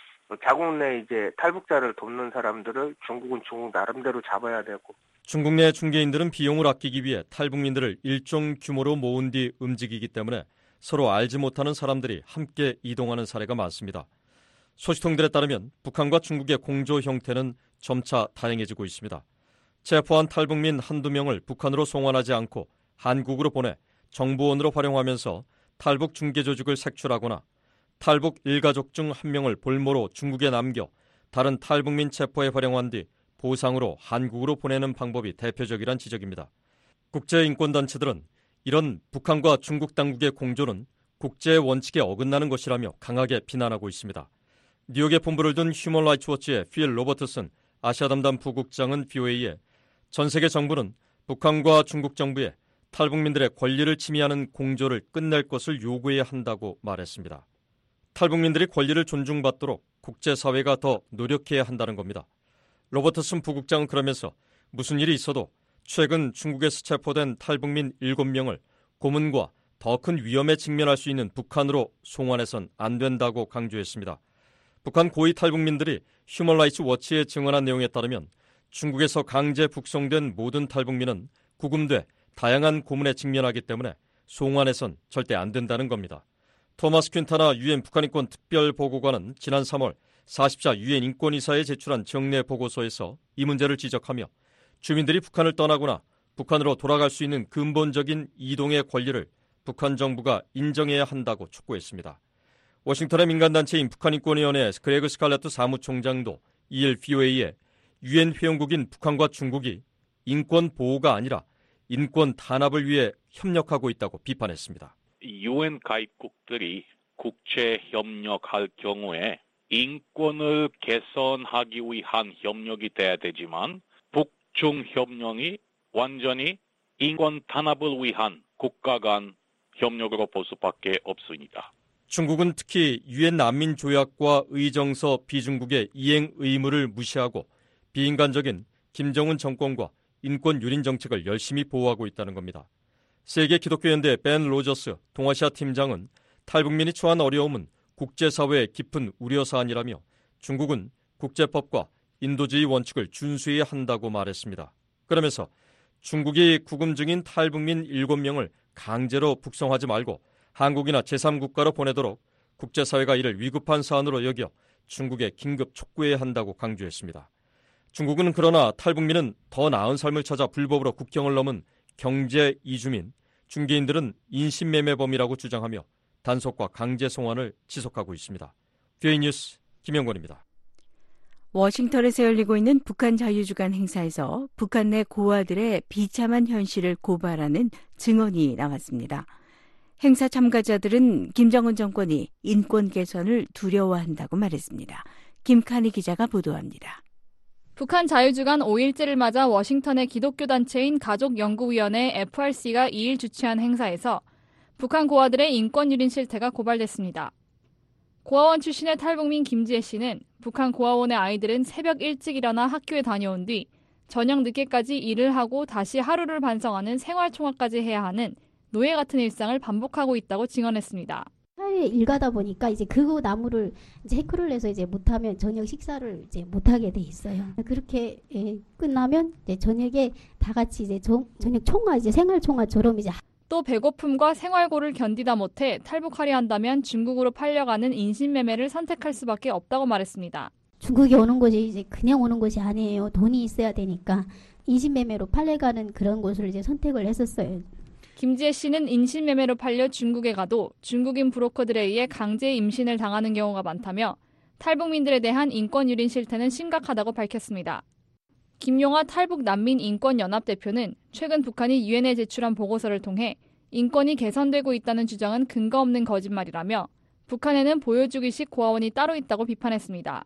O: 자국 내 이제 탈북자를 돕는 사람들을 중국은 중국 나름대로 잡아야 되고.
N: 중국 내 중개인들은 비용을 아끼기 위해 탈북민들을 일정 규모로 모은 뒤 움직이기 때문에 서로 알지 못하는 사람들이 함께 이동하는 사례가 많습니다. 소식통들에 따르면 북한과 중국의 공조 형태는 점차 다양해지고 있습니다. 체포한 탈북민 한두 명을 북한으로 송환하지 않고 한국으로 보내 정보원으로 활용하면서 탈북 중개 조직을 색출하거나 탈북 일가족 중 한 명을 볼모로 중국에 남겨 다른 탈북민 체포에 활용한 뒤 보상으로 한국으로 보내는 방법이 대표적이란 지적입니다. 국제인권단체들은 이런 북한과 중국 당국의 공조는 국제 원칙에 어긋나는 것이라며 강하게 비난하고 있습니다. 뉴욕에 본부를 둔 휴먼 라이츠 워치의 필 로버트슨 아시아 담당 부국장은 브이오에이에 전 세계 정부는 북한과 중국 정부에 탈북민들의 권리를 침해하는 공조를 끝낼 것을 요구해야 한다고 말했습니다. 탈북민들이 권리를 존중받도록 국제사회가 더 노력해야 한다는 겁니다. 로버트슨 부국장은 그러면서 무슨 일이 있어도 최근 중국에서 체포된 탈북민 일곱 명을 고문과 더 큰 위험에 직면할 수 있는 북한으로 송환해선 안 된다고 강조했습니다. 북한 고위 탈북민들이 휴먼 라이츠 워치에 증언한 내용에 따르면 중국에서 강제 북송된 모든 탈북민은 구금돼 다양한 고문에 직면하기 때문에 송환해선 절대 안 된다는 겁니다. 토마스 퀸타나 유엔 북한인권 특별보고관은 지난 삼월 사십 자 유엔 인권이사에 제출한 정례 보고서에서 이 문제를 지적하며 주민들이 북한을 떠나거나 북한으로 돌아갈 수 있는 근본적인 이동의 권리를 북한 정부가 인정해야 한다고 촉구했습니다. 워싱턴의 민간단체인 북한인권위원회 그레그 스칼레트 사무총장도 이일 브이오에이에 유엔 회원국인 북한과 중국이 인권 보호가 아니라 인권 단합을 위해 협력하고 있다고 비판했습니다.
P: 유엔 가입국들이 국제 협력할 경우에 인권을 개선하기 위한 협력이 돼야 되지만 북중 협력이 완전히 인권 단합을 위한 국가 간 협력으로 볼 수밖에 없습니다.
N: 중국은 특히 유엔 난민 조약과 의정서 비중국의 이행 의무를 무시하고 비인간적인 김정은 정권과 인권 유린 정책을 열심히 보호하고 있다는 겁니다. 세계 기독교연대 벤 로저스 동아시아 팀장은 탈북민이 처한 어려움은 국제사회의 깊은 우려사안이라며 중국은 국제법과 인도주의 원칙을 준수해야 한다고 말했습니다. 그러면서 중국이 구금 중인 탈북민 일곱 명을 강제로 북송하지 말고 한국이나 제삼 국가로 보내도록 국제사회가 이를 위급한 사안으로 여겨 중국에 긴급 촉구해야 한다고 강조했습니다. 중국은 그러나 탈북민은 더 나은 삶을 찾아 불법으로 국경을 넘은 경제 이주민, 중개인들은 인신매매범이라고 주장하며 단속과 강제 송환을 지속하고 있습니다. 뷰에이 뉴스 김영권입니다.
C: 워싱턴에서 열리고 있는 북한 자유주간 행사에서 북한 내 고아들의 비참한 현실을 고발하는 증언이 나왔습니다. 행사 참가자들은 김정은 정권이 인권 개선을 두려워한다고 말했습니다. 김칸희 기자가 보도합니다.
Q: 북한 자유주간 오 일째를 맞아 워싱턴의 기독교 단체인 가족연구위원회 에프알씨가 이 일 주최한 행사에서 북한 고아들의 인권 유린 실태가 고발됐습니다. 고아원 출신의 탈북민 김지혜 씨는 북한 고아원의 아이들은 새벽 일찍 일어나 학교에 다녀온 뒤 저녁 늦게까지 일을 하고 다시 하루를 반성하는 생활총화까지 해야 하는 노예 같은 일상을 반복하고 있다고 증언했습니다.
R: 사회에 일 가다 보니까 이제 그거 나무를 이제 해크를 내서 이제 못하면 저녁 식사를 이제 못하게 돼 있어요. 그렇게 예, 끝나면 이제 저녁에 다 같이 이제 저, 저녁 총화 이제 생활 총화처럼 이제
Q: 또 배고픔과 생활고를 견디다 못해 탈북하려 한다면 중국으로 팔려가는 인신매매를 선택할 수밖에 없다고 말했습니다.
R: 중국에 오는 것이 이제 그냥 오는 것이 아니에요. 돈이 있어야 되니까 인신매매로 팔려가는 그런 곳을 이제 선택을 했었어요.
Q: 김지혜 씨는 인신매매로 팔려 중국에 가도 중국인 브로커들에 의해 강제 임신을 당하는 경우가 많다며 탈북민들에 대한 인권 유린 실태는 심각하다고 밝혔습니다. 김용화 탈북난민인권연합대표는 최근 북한이 유엔에 제출한 보고서를 통해 인권이 개선되고 있다는 주장은 근거 없는 거짓말이라며 북한에는 보여주기식 고아원이 따로 있다고 비판했습니다.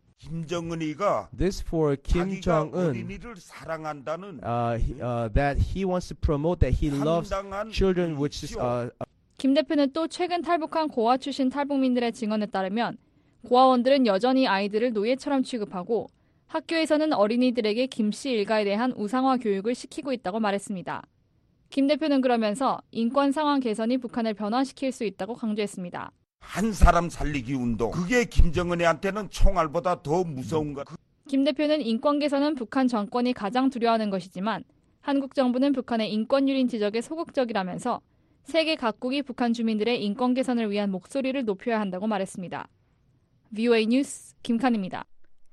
S: 김정은이가
T: This for Kim Jong Un.
S: 어린이를 사랑한다는
T: Uh, he, uh, that he wants to promote that he loves children, which is. Uh,
Q: 김 대표는 또 최근 탈북한 고아 출신 탈북민들의 증언에 따르면 고아원들은 여전히 아이들을 노예처럼 취급하고 학교에서는 어린이들에게 김 씨 일가에 대한 우상화 교육을 시키고 있다고 말했습니다. 김 대표는 그러면서 인권 상황 개선이 북한을 변화시킬 수 있다고 강조했습니다.
S: 한 사람 살리기 운동. 그게 김정은이한테는 총알보다 더 무서운 것.
Q: 김 대표는 인권 개선은 북한 정권이 가장 두려워하는 것이지만 한국 정부는 북한의 인권 유린 지적에 소극적이라면서 세계 각국이 북한 주민들의 인권 개선을 위한 목소리를 높여야 한다고 말했습니다. 브이오에이 뉴스 김칸입니다.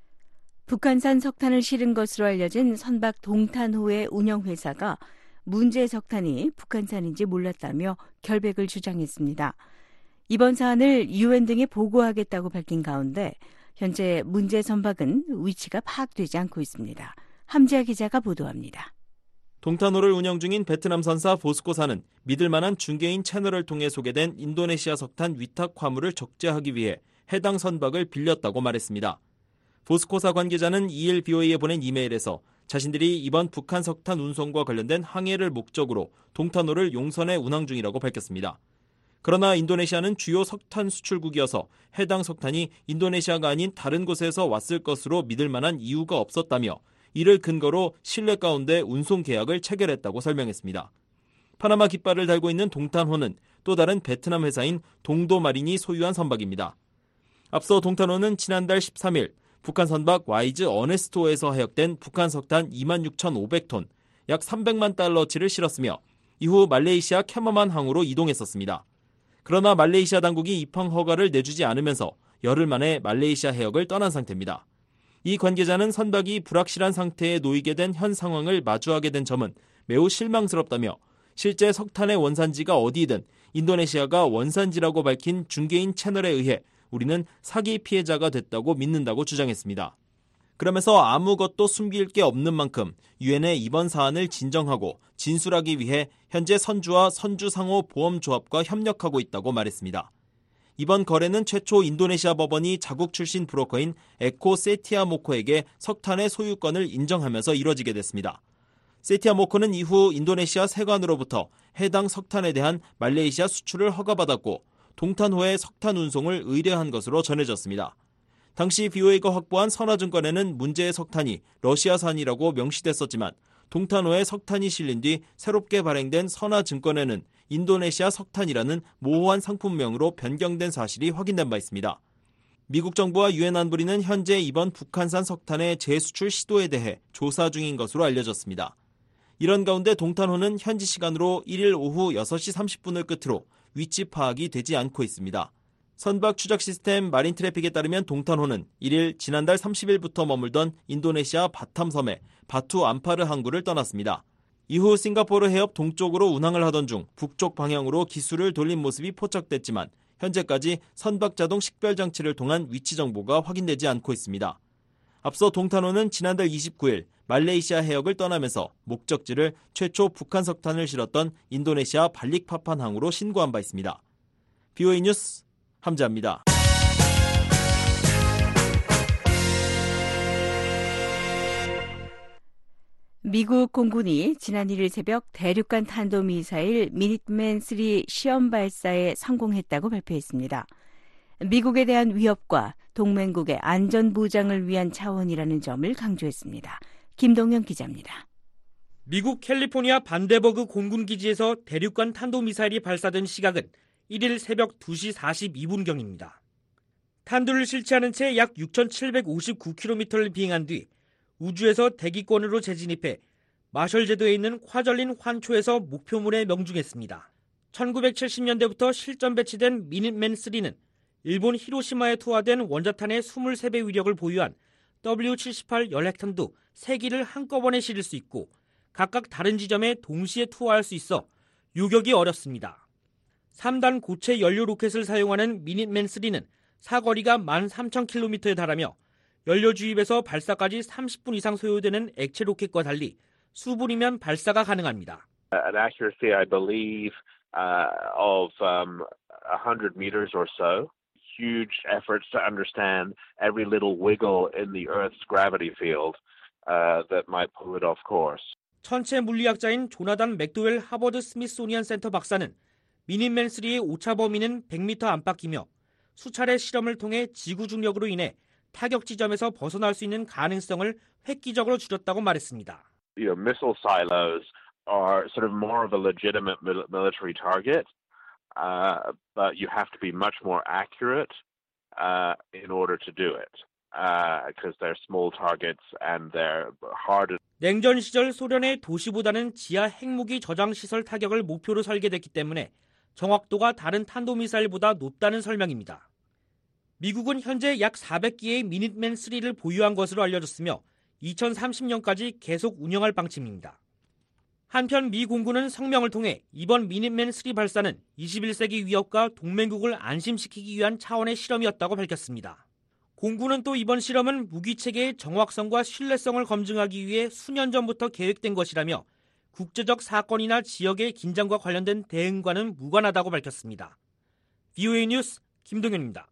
C: 북한산 석탄을 실은 것으로 알려진 선박 동탄호의 운영회사가 문제 석탄이 북한산인지 몰랐다며 결백을 주장했습니다. 이번 사안을 유엔 등에 보고하겠다고 밝힌 가운데 현재 문제 선박은 위치가 파악되지 않고 있습니다. 함지아 기자가 보도합니다.
L: 동탄호를 운영 중인 베트남 선사 보스코사는 믿을 만한 중개인 채널을 통해 소개된 인도네시아 석탄 위탁 화물을 적재하기 위해 해당 선박을 빌렸다고 말했습니다. 보스코사 관계자는 이 일 브이오에이에 보낸 이메일에서 자신들이 이번 북한 석탄 운송과 관련된 항해를 목적으로 동탄호를 용선해 운항 중이라고 밝혔습니다. 그러나 인도네시아는 주요 석탄 수출국이어서 해당 석탄이 인도네시아가 아닌 다른 곳에서 왔을 것으로 믿을 만한 이유가 없었다며 이를 근거로 신뢰 가운데 운송 계약을 체결했다고 설명했습니다. 파나마 깃발을 달고 있는 동탄호는 또 다른 베트남 회사인 동도마린이 소유한 선박입니다. 앞서 동탄호는 지난달 십삼 일 북한 선박 와이즈 어네스토에서 해역된 북한 석탄 이만 육천오백 톤, 약 삼백만 달러치를 실었으며 이후 말레이시아 캐머만 항으로 이동했었습니다. 그러나 말레이시아 당국이 입항 허가를 내주지 않으면서 열흘 만에 말레이시아 해역을 떠난 상태입니다. 이 관계자는 선박이 불확실한 상태에 놓이게 된 현 상황을 마주하게 된 점은 매우 실망스럽다며 실제 석탄의 원산지가 어디이든 인도네시아가 원산지라고 밝힌 중개인 채널에 의해 우리는 사기 피해자가 됐다고 믿는다고 주장했습니다.
U: 그러면서 아무것도 숨길 게 없는 만큼 유엔에 이번 사안을 진정하고 진술하기 위해 현재 선주와 선주상호 보험조합과 협력하고 있다고 말했습니다. 이번 거래는 최초 인도네시아 법원이 자국 출신 브로커인 에코 세티아모코에게 석탄의 소유권을 인정하면서 이뤄지게 됐습니다. 세티아모코는 이후 인도네시아 세관으로부터 해당 석탄에 대한 말레이시아 수출을 허가받았고 동탄호에 석탄 운송을 의뢰한 것으로 전해졌습니다. 당시 비오에이가 확보한 선화증권에는 문제의 석탄이 러시아산이라고 명시됐었지만 동탄호에 석탄이 실린 뒤 새롭게 발행된 선화증권에는 인도네시아 석탄이라는 모호한 상품명으로 변경된 사실이 확인된 바 있습니다. 미국 정부와 유엔 안보리는 현재 이번 북한산 석탄의 재수출 시도에 대해 조사 중인 것으로 알려졌습니다. 이런 가운데 동탄호는 현지 시간으로 일일 오후 여섯 시 삼십 분을 끝으로 위치 파악이 되지 않고 있습니다. 선박 추적 시스템 마린 트래픽에 따르면 동탄호는 일일 지난달 삼십일부터 머물던 인도네시아 바탐섬의 바투 암파르 항구를 떠났습니다. 이후 싱가포르 해협 동쪽으로 운항을 하던 중 북쪽 방향으로 기수를 돌린 모습이 포착됐지만 현재까지 선박자동 식별장치를 통한 위치 정보가 확인되지 않고 있습니다. 앞서 동탄호는 지난달 이십구일 말레이시아 해역을 떠나면서 목적지를 최초 북한 석탄을 실었던 인도네시아 발릭파판 항으로 신고한 바 있습니다. 비오에이 뉴스 함재합니다.
C: 미국 공군이 지난 일 일 새벽 대륙간 탄도미사일 미닛맨 삼 시험 발사에 성공했다고 발표했습니다. 미국에 대한 위협과 동맹국의 안전 보장을 위한 차원이라는 점을 강조했습니다. 김동현 기자입니다.
A: 미국 캘리포니아 반데버그 공군기지에서 대륙간 탄도미사일이 발사된 시각은 일 일 새벽 두 시 사십이 분경입니다. 탄두를 실체하는 채 약 육천칠백오십구 킬로미터를 비행한 뒤 우주에서 대기권으로 재진입해 마셜 제도에 있는 콰절린 환초에서 목표물에 명중했습니다. 천구백칠십 년대부터 실전 배치된 미닛맨 삼는 일본 히로시마에 투하된 원자탄의 이십삼 배 위력을 보유한 더블유 칠십팔 연핵탄두 세 기를 한꺼번에 실을 수 있고 각각 다른 지점에 동시에 투하할 수 있어 요격이 어렵습니다. 삼 단 고체 연료 로켓을 사용하는 미닛맨 삼는 사거리가 만 삼천 킬로미터에 달하며 연료 주입에서 발사까지 삼십 분 이상 소요되는 액체 로켓과 달리 수분이면 발사가 가능합니다.
V: An accuracy, I believe, uh, of um, one hundred meters or so. Huge efforts to understand every little wiggle in the Earth's gravity field uh, that might pull it off course.
A: 천체 물리학자인 조나단 맥도웰 하버드 스미소니안 센터 박사는 미닛맨 삼의 오차 범위는 백 미터 안팎이며 수차례 실험을 통해 지구 중력으로 인해 타격 지점에서 벗어날 수 있는 가능성을 획기적으로 줄였다고 말했습니다.
V: You know, missile silos are sort of more of a legitimate military target, uh, but you have to be much more accurate uh, in order to do it, because uh, they're small targets and they're harder.
A: 냉전 시절 소련의 도시보다는 지하 핵무기 저장 시설 타격을 목표로 설계됐기 때문에 정확도가 다른 탄도미사일보다 높다는 설명입니다. 미국은 현재 약 사백 기의 미닛맨 삼를 보유한 것으로 알려졌으며 이천삼십 년까지 계속 운영할 방침입니다. 한편 미 공군은 성명을 통해 이번 미닛맨 삼 발사는 이십일 세기 위협과 동맹국을 안심시키기 위한 차원의 실험이었다고 밝혔습니다. 공군은 또 이번 실험은 무기체계의 정확성과 신뢰성을 검증하기 위해 수년 전부터 계획된 것이라며 국제적 사건이나 지역의 긴장과 관련된 대응과는 무관하다고 밝혔습니다. 비오에이 뉴스 김동현입니다.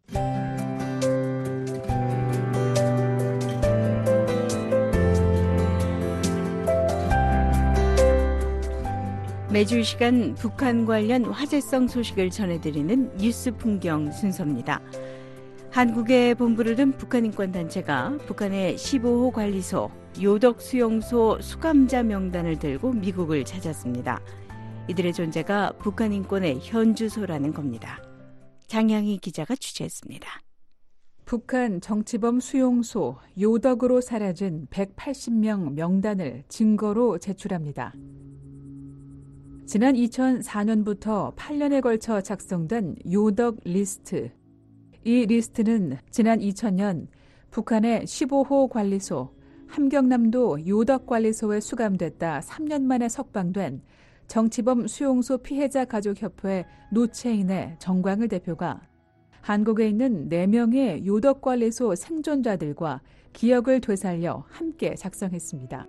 C: 매주 이 시간 북한 관련 화제성 소식을 전해드리는 뉴스 풍경 순서입니다. 한국에 본부를 둔 북한인권단체가 북한의 십오 호 관리소, 요덕 수용소 수감자 명단을 들고 미국을 찾았습니다. 이들의 존재가 북한 인권의 현주소라는 겁니다. 장향희 기자가 취재했습니다.
W: 북한 정치범 수용소 요덕으로 사라진 백팔십 명 명단을 증거로 제출합니다. 지난 이천사 년부터 팔 년에 걸쳐 작성된 요덕 리스트. 이 리스트는 지난 이천 년 북한의 십오 호 관리소, 함경남도 요덕관리소에 수감됐다 삼 년 만에 석방된 정치범 수용소 피해자 가족협회 노채인의 정광을 대표가 한국에 있는 네 명의 요덕관리소 생존자들과 기억을 되살려 함께 작성했습니다.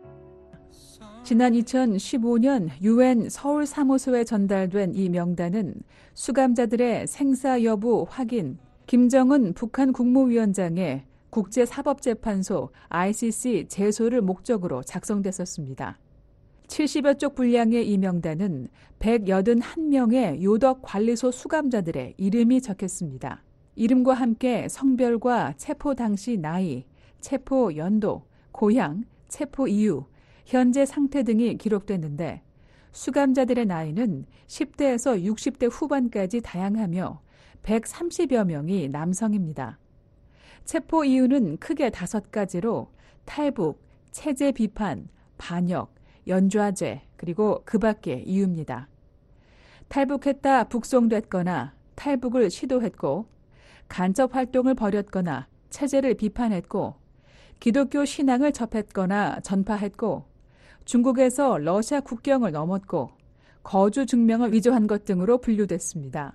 W: 지난 이천십오 년 유엔 서울 사무소에 전달된 이 명단은 수감자들의 생사 여부 확인, 김정은 북한 국무위원장의 국제사법재판소 아이씨씨 제소를 목적으로 작성됐었습니다. 칠십여 쪽 분량의 이 명단은 백팔십일 명의 요덕관리소 수감자들의 이름이 적혔습니다. 이름과 함께 성별과 체포 당시 나이, 체포 연도, 고향, 체포 이유, 현재 상태 등이 기록됐는데 수감자들의 나이는 십 대에서 육십 대 후반까지 다양하며 백삼십여 명이 남성입니다. 체포 이유는 크게 다섯 가지로 탈북, 체제 비판, 반역, 연좌제, 그리고 그 밖의 이유입니다. 탈북했다 북송됐거나 탈북을 시도했고 간첩 활동을 벌였거나 체제를 비판했고 기독교 신앙을 접했거나 전파했고 중국에서 러시아 국경을 넘었고 거주 증명을 위조한 것 등으로 분류됐습니다.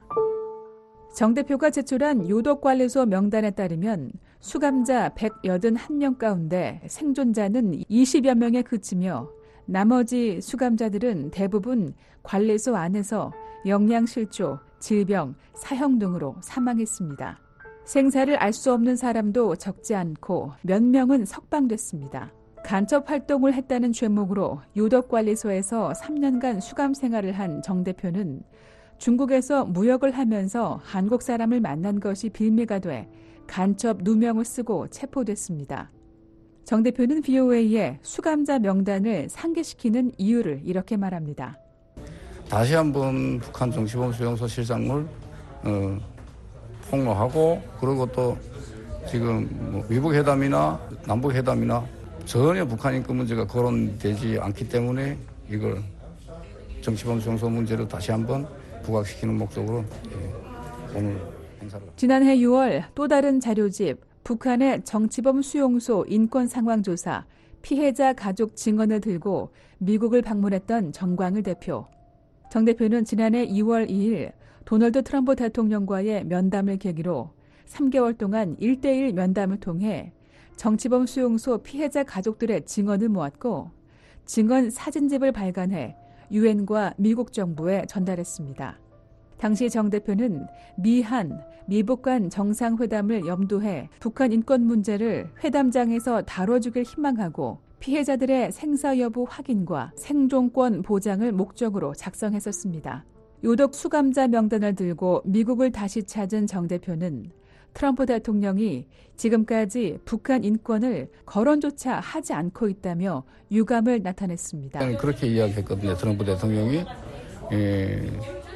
W: 정 대표가 제출한 요덕관리소 명단에 따르면 수감자 백팔십일 명 가운데 생존자는 이십여 명에 그치며 나머지 수감자들은 대부분 관리소 안에서 영양실조, 질병, 사형 등으로 사망했습니다. 생사를 알 수 없는 사람도 적지 않고 몇 명은 석방됐습니다. 간첩 활동을 했다는 죄목으로 요덕관리소에서 삼 년간 수감 생활을 한 정 대표는 중국에서 무역을 하면서 한국 사람을 만난 것이 빌미가 돼 간첩 누명을 쓰고 체포됐습니다. 정 대표는 브이오에이에 수감자 명단을 상기시키는 이유를 이렇게 말합니다.
B: 다시 한번 북한 정치범 수용소 실상을 어, 폭로하고 그리고 또 지금 뭐 미북 회담이나 남북 회담이나 전혀 북한 인권 문제가 거론되지 않기 때문에 이걸 정치범 수용소 문제를 다시 한번 부각시키는 목적으로 예, 오늘 행사를.
W: 지난해 유월 또 다른 자료집 북한의 정치범 수용소 인권 상황 조사 피해자 가족 증언을 들고 미국을 방문했던 정광을 대표. 정 대표는 지난해 이월 이일 도널드 트럼프 대통령과의 면담을 계기로 삼 개월 동안 일 대일 면담을 통해 정치범 수용소 피해자 가족들의 증언을 모았고 증언 사진집을 발간해 유엔과 미국 정부에 전달했습니다. 당시 정 대표는 미한, 미북 간 정상회담을 염두해 북한 인권 문제를 회담장에서 다뤄주길 희망하고 피해자들의 생사 여부 확인과 생존권 보장을 목적으로 작성했었습니다. 요덕 수감자 명단을 들고 미국을 다시 찾은 정 대표는 트럼프 대통령이 지금까지 북한 인권을 거론조차 하지 않고 있다며 유감을 나타냈습니다.
B: 그렇게 이야기했거든요. 트럼프 대통령이 에,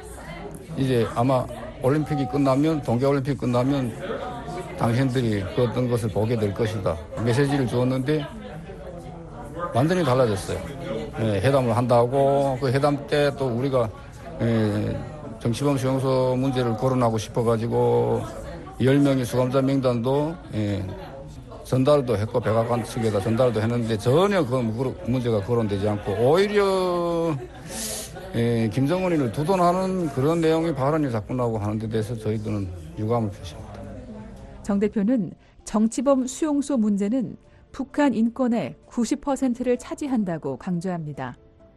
B: 이제 아마 올림픽이 끝나면 동계올림픽이 끝나면 당신들이 그 어떤 것을 보게 될 것이다. 메시지를 주었는데 완전히 달라졌어요. 에, 회담을 한다고 그 회담 때 또 우리가 에, 정치범 수용소 문제를 거론하고 싶어가지고 열 명의 수감자 명단도 예, 전달도 했고 백악관 측에다 전달도 했는데 전혀 그 문제가 거론되지 않고 오히려 예, 김정은이를 두둔하는 그런 내용의 발언이 자꾸 나오고 하는 데 대해서 저희들은 유감을 표시합니다.
W: 정 대표는 정치범 수용소 문제는 북한 인권의 구십 퍼센트를 차지한다고 강조합니다.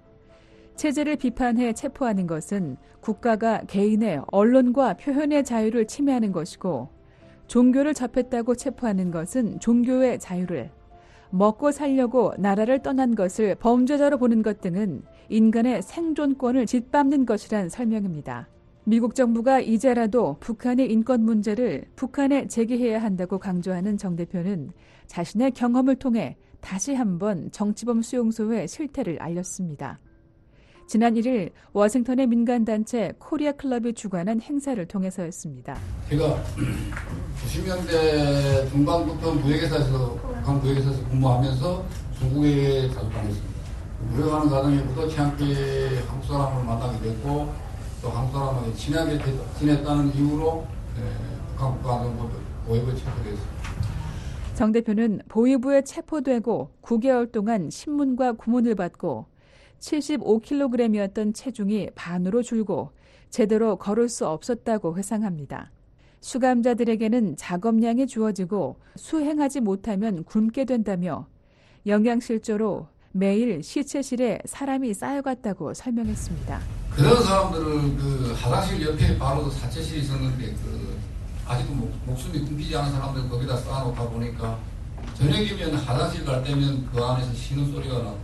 W: 체제를 비판해 체포하는 것은 국가가 개인의 언론과 표현의 자유를 침해하는 것이고 종교를 접했다고 체포하는 것은 종교의 자유를, 먹고 살려고 나라를 떠난 것을 범죄자로 보는 것 등은 인간의 생존권을 짓밟는 것이란 설명입니다. 미국 정부가 이제라도 북한의 인권 문제를 북한에 제기해야 한다고 강조하는 정 대표는 자신의 경험을 통해 다시 한번 정치범 수용소의 실태를 알렸습니다. 지난 일 일 워싱턴의 민간단체 코리아 클럽이 주관한 행사를 통해서였습니다.
B: 제가 구십 년대 중반부터 무역회사에서, 북한 무역회사에서 근무하면서 중국에 자주 다녔습니다. 무역하는 과정에 우연치 않게 한국 사람을 만나게 됐고 또 한국 사람하고 친하게 지냈다는 이유로 북한 국가안전부 보위부에 체포됐습니다.
W: 정 대표는 보위부에 체포되고 구 개월 동안 신문과 구문을 받고 칠십오 킬로그램이었던 체중이 반으로 줄고 제대로 걸을 수 없었다고 회상합니다. 수감자들에게는 작업량이 주어지고 수행하지 못하면 굶게 된다며 영양실조로 매일 시체실에 사람이 쌓여갔다고 설명했습니다.
B: 그런 사람들은 그 화장실 옆에 바로 사체실이 있었는데 그 아직도 목, 목숨이 끊기지 않은 사람들 거기다 쌓아놓다 보니까 저녁이면 화장실 갈 때면 그 안에서 쉬는 소리가 나고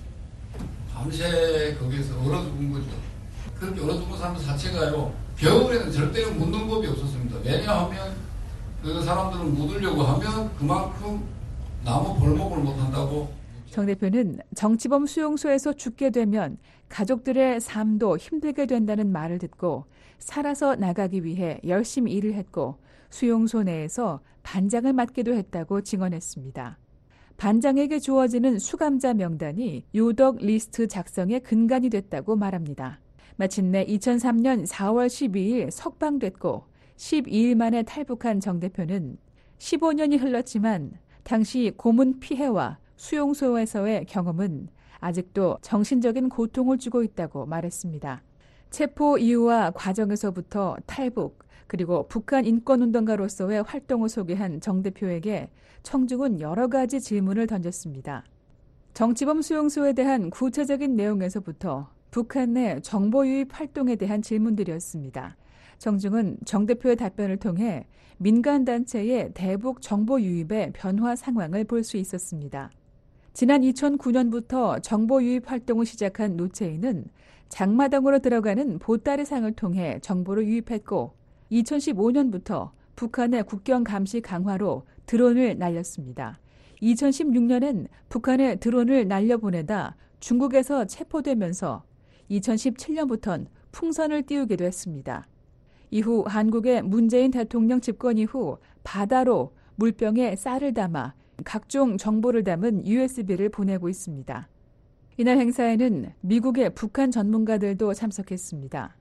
B: 밤새 거기에서 얼어 죽은 거죠. 그렇게 얼어 죽은 사람들 사체가요. 겨울에는 절대로 묻는 법이 없었습니다. 왜냐하면 그 사람들은 묻으려고 하면 그만큼 나무 벌목을 못한다고.
W: 정 대표는 정치범 수용소에서 죽게 되면 가족들의 삶도 힘들게 된다는 말을 듣고 살아서 나가기 위해 열심히 일을 했고 수용소 내에서 반장을 맡기도 했다고 증언했습니다. 반장에게 주어지는 수감자 명단이 요덕 리스트 작성의 근간이 됐다고 말합니다. 마침내 이천삼 년 사월 십이일 석방됐고 십이 일 만에 탈북한 정 대표는 십오 년이 흘렀지만 당시 고문 피해와 수용소에서의 경험은 아직도 정신적인 고통을 주고 있다고 말했습니다. 체포 이유와 과정에서부터 탈북 그리고 북한 인권운동가로서의 활동을 소개한 정 대표에게 청중은 여러 가지 질문을 던졌습니다. 정치범 수용소에 대한 구체적인 내용에서부터 북한 내 정보 유입 활동에 대한 질문들이었습니다. 청중은 정 대표의 답변을 통해 민간단체의 대북 정보 유입의 변화 상황을 볼 수 있었습니다. 지난 이천구 년부터 정보 유입 활동을 시작한 노체인은 장마당으로 들어가는 보따리상을 통해 정보를 유입했고 이천십오 년부터 북한의 국경 감시 강화로 드론을 날렸습니다. 이천십육 년엔 북한의 드론을 날려보내다 중국에서 체포되면서 이천십칠 년부터는 풍선을 띄우기도 했습니다. 이후 한국의 문재인 대통령 집권 이후 바다로 물병에 쌀을 담아 각종 정보를 담은 유에스비를 보내고 있습니다. 이날 행사에는 미국의 북한 전문가들도 참석했습니다.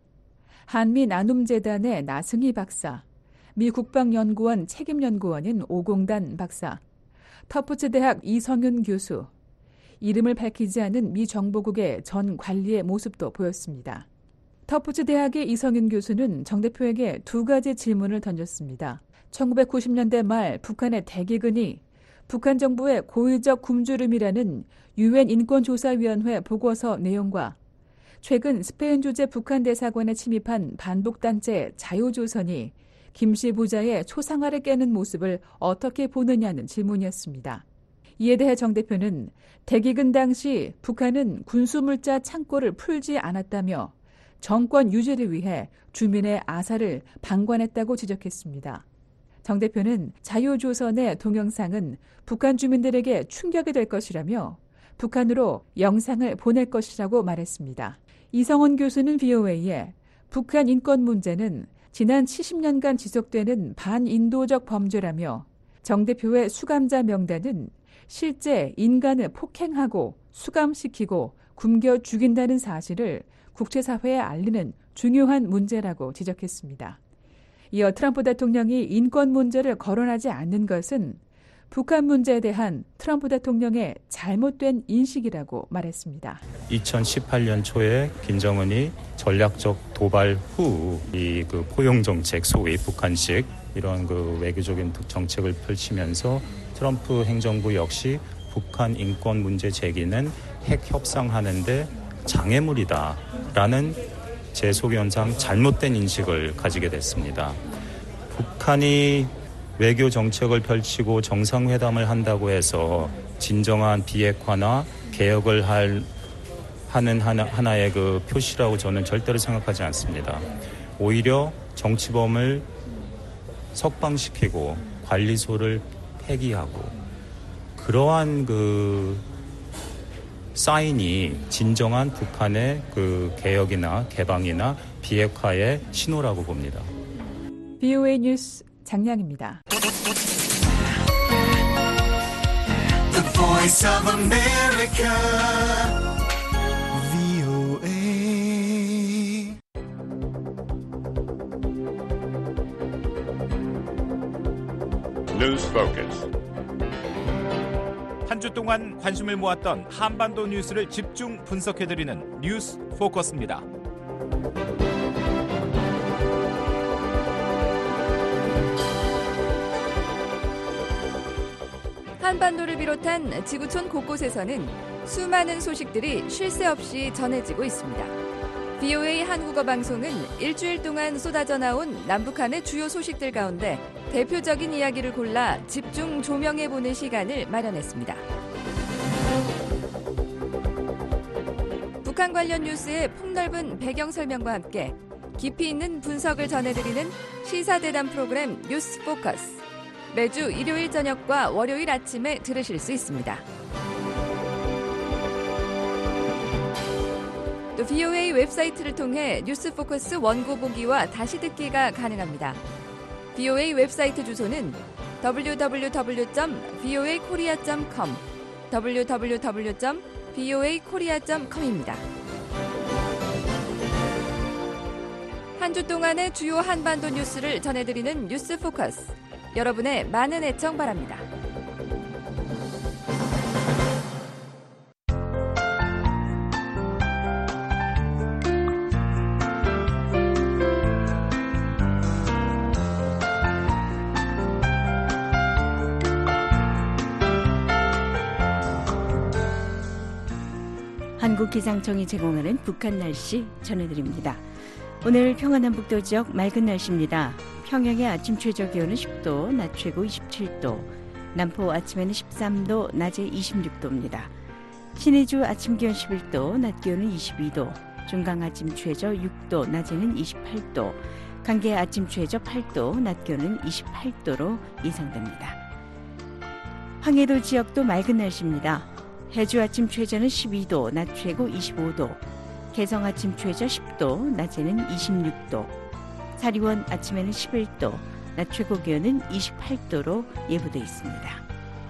W: 한미나눔재단의 나승희 박사, 미 국방연구원 책임연구원인 오공단 박사, 터프츠 대학 이성윤 교수, 이름을 밝히지 않은 미 정보국의 전 관리의 모습도 보였습니다. 터프츠 대학의 이성윤 교수는 정 대표에게 두 가지 질문을 던졌습니다. 천구백구십 년대 말 북한의 대기근이 북한 정부의 고의적 굶주림이라는 유엔 인권조사위원회 보고서 내용과 최근 스페인 주재 북한 대사관에 침입한 반북단체 자유조선이 김씨 부자의 초상화를 깨는 모습을 어떻게 보느냐는 질문이었습니다. 이에 대해 정 대표는 대기근 당시 북한은 군수물자 창고를 풀지 않았다며 정권 유지를 위해 주민의 아사를 방관했다고 지적했습니다. 정 대표는 자유조선의 동영상은 북한 주민들에게 충격이 될 것이라며 북한으로 영상을 보낼 것이라고 말했습니다. 이성원 교수는 브이오에이에 북한 인권 문제는 지난 칠십 년간 지속되는 반인도적 범죄라며 정 대표의 수감자 명단은 실제 인간을 폭행하고 수감시키고 굶겨 죽인다는 사실을 국제사회에 알리는 중요한 문제라고 지적했습니다. 이어 트럼프 대통령이 인권 문제를 거론하지 않는 것은 북한 문제에 대한 트럼프 대통령의 잘못된 인식이라고 말했습니다.
D: 이천십팔 년 초에 김정은이 전략적 도발 후 이 그 포용 정책, 소위 북한식 이런 그 외교적인 정책을 펼치면서 트럼프 행정부 역시 북한 인권 문제 제기는 핵 협상하는데 장애물이다라는 제 소견상 잘못된 인식을 가지게 됐습니다. 북한이 외교 정책을 펼치고 정상회담을 한다고 해서 진정한 비핵화나 개혁을 할, 하는 하나, 하나의 그 표시라고 저는 절대로 생각하지 않습니다. 오히려 정치범을 석방시키고 관리소를 폐기하고 그러한 그 사인이 진정한 북한의 그 개혁이나 개방이나 비핵화의 신호라고 봅니다.
W: 브이오에이 뉴스 장량입니다.
F: The Voice of America, 브이오에이.
G: News Focus. 한 주 동안 관심을 모았던 한반도 뉴스를 집중 분석해드리는 뉴스 포커스입니다.
H: 한반도를 비롯한 지구촌 곳곳에서는 수많은 소식들이 쉴 새 없이 전해지고 있습니다. 브이오에이 한국어 방송은 일주일 동안 쏟아져 나온 남북한의 주요 소식들 가운데 대표적인 이야기를 골라 집중 조명해보는 시간을 마련했습니다. 북한 관련 뉴스의 폭넓은 배경 설명과 함께 깊이 있는 분석을 전해드리는 시사대담 프로그램 뉴스 포커스. 매주 일요일 저녁과 월요일 아침에 들으실 수 있습니다. 또 브이오에이 웹사이트를 통해 뉴스 포커스 원고 보기와 다시 듣기가 가능합니다. 브이오에이 웹사이트 주소는 더블유 더블유 더블유 점 브이오에이 코리아 점 컴 더블유 더블유 더블유 점 브이오에이 코리아 점 컴입니다. 한 주 동안의 주요 한반도 뉴스를 전해드리는 뉴스 포커스. 여러분의 많은 애청 바랍니다.
C: 한국기상청이 제공하는 북한 날씨 전해드립니다. 오늘 평안남북도 지역 맑은 날씨입니다. 평양의 아침 최저 기온은 십 도, 낮 최고 이십칠 도, 남포 아침에는 십삼 도, 낮에 이십육 도입니다. 신의주 아침 기온 십일 도, 낮 기온은 이십이 도, 중강 아침 최저 육 도, 낮에는 이십팔 도, 강계 아침 최저 팔 도, 낮 기온은 이십팔 도로 예상됩니다. 황해도 지역도 맑은 날씨입니다. 해주 아침 최저는 십이 도, 낮 최고 이십오 도, 개성 아침 최저 십 도, 낮에는 이십육 도, 사리원 아침에는 십일 도, 낮 최고 기온은 이십팔 도로 예보돼 있습니다.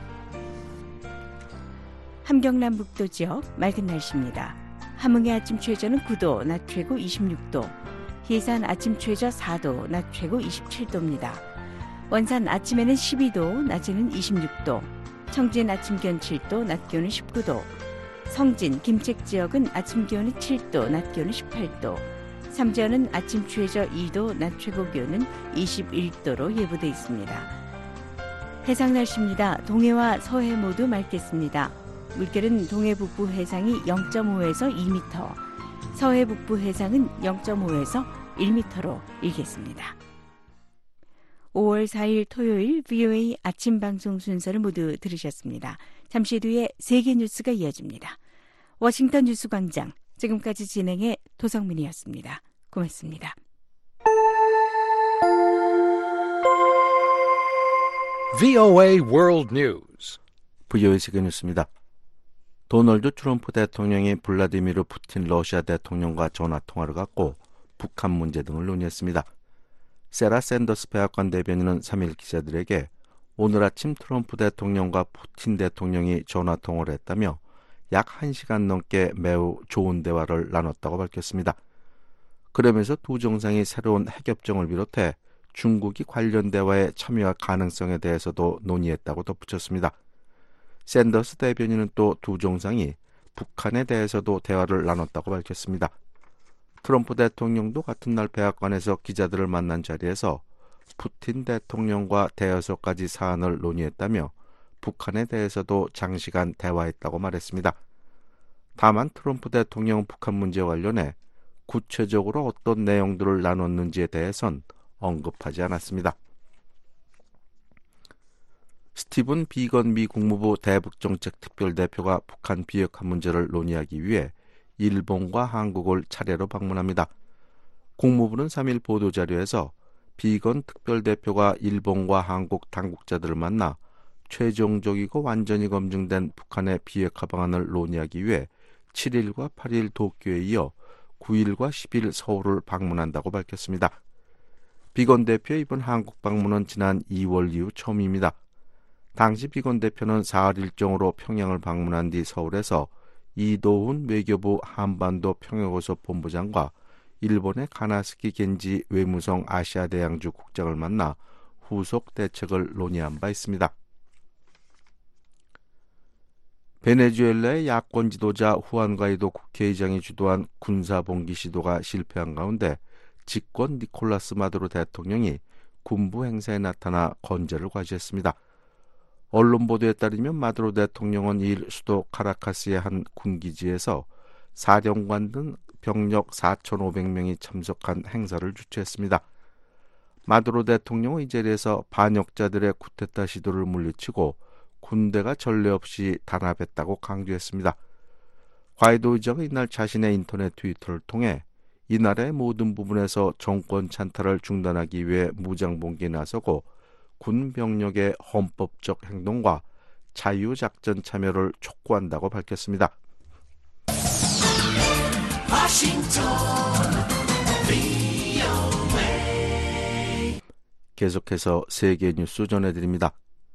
C: 함경남북도 지역 맑은 날씨입니다. 함흥의 아침 최저는 구 도, 낮 최고 이십육 도, 예산 아침 최저 사 도, 낮 최고 이십칠 도입니다. 원산 아침에는 십이 도, 낮에는 이십육 도, 청진 아침 기온 칠 도, 낮 기온은 십구 도, 성진, 김책 지역은 아침 기온이 칠 도, 낮 기온은 십팔 도, 삼전은 아침 최저 이 도, 낮 최고 기온은 이십일 도로 예보돼 있습니다. 해상 날씨입니다. 동해와 서해 모두 맑겠습니다. 물결은 동해 북부 해상이 영 점 오에서 이 미터, 서해 북부 해상은 영 점 오에서 일 미터로 일겠습니다. 오월 사일 토요일 브이오에이 아침 방송 순서를 모두 들으셨습니다. 잠시 뒤에 세계 뉴스가 이어집니다. 워싱턴 뉴스 광장, 지금까지 진행의 도성민이었습니다. 고맙습니다.
I: 브이오에이 World News.
J: 브이오에이 세계 뉴스입니다. 도널드 트럼프 대통령이 블라디미르 푸틴 러시아 대통령과 전화통화를 갖고 북한 문제 등을 논의했습니다. 세라 샌더스 백악관 대변인은 삼일 기자들에게 오늘 아침 트럼프 대통령과 푸틴 대통령이 전화통화를 했다며 약 한 시간 넘게 매우 좋은 대화를 나눴다고 밝혔습니다. 그러면서 두 정상이 새로운 핵협정을 비롯해 중국이 관련 대화에 참여할 가능성에 대해서도 논의했다고 덧붙였습니다. 샌더스 대변인은 또 두 정상이 북한에 대해서도 대화를 나눴다고 밝혔습니다. 트럼프 대통령도 같은 날 백악관에서 기자들을 만난 자리에서 푸틴 대통령과 대여섯 가지 사안을 논의했다며 북한에 대해서도 장시간 대화했다고 말했습니다. 다만 트럼프 대통령은 북한 문제와 관련해 구체적으로 어떤 내용들을 나눴는지에 대해선 언급하지 않았습니다. 스티븐 비건 미 국무부 대북정책특별대표가 북한 비핵화 문제를 논의하기 위해 일본과 한국을 차례로 방문합니다. 국무부는 삼일 보도자료에서 비건 특별대표가 일본과 한국 당국자들을 만나 최종적이고 완전히 검증된 북한의 비핵화 방안을 논의하기 위해 칠일과 팔일 도쿄에 이어 구일과 십일 서울을 방문한다고 밝혔습니다. 비건 대표의 이번 한국 방문은 지난 이월 이후 처음입니다. 당시 비건 대표는 사흘 일정으로 평양을 방문한 뒤 서울에서 이도훈 외교부 한반도 평화고소 본부장과 일본의 가나스키 겐지 외무성 아시아대양주 국장을 만나 후속 대책을 논의한 바 있습니다. 베네수엘라의 야권 지도자 후안 가이도 국회의장이 주도한 군사봉기 시도가 실패한 가운데 집권 니콜라스 마두로 대통령이 군부 행사에 나타나 건재를 과시했습니다. 언론 보도에 따르면 마두로 대통령은 이일 수도 카라카스의 한 군기지에서 사령관 등 병력 사천오백 명이 참석한 행사를 주최했습니다. 마두로 대통령은 이 자리에서 반역자들의 쿠데타 시도를 물리치고 군대가 전례 없이 단합했다고 강조했습니다. 과이도 의장은 이날 자신의 인터넷 트위터를 통해 이 나라의 모든 부분에서 정권 찬탈을 중단하기 위해 무장봉기에 나서고 군 병력의 헌법적 행동과 자유작전 참여를 촉구한다고 밝혔습니다. 계속해서 세계 뉴스 전해드립니다.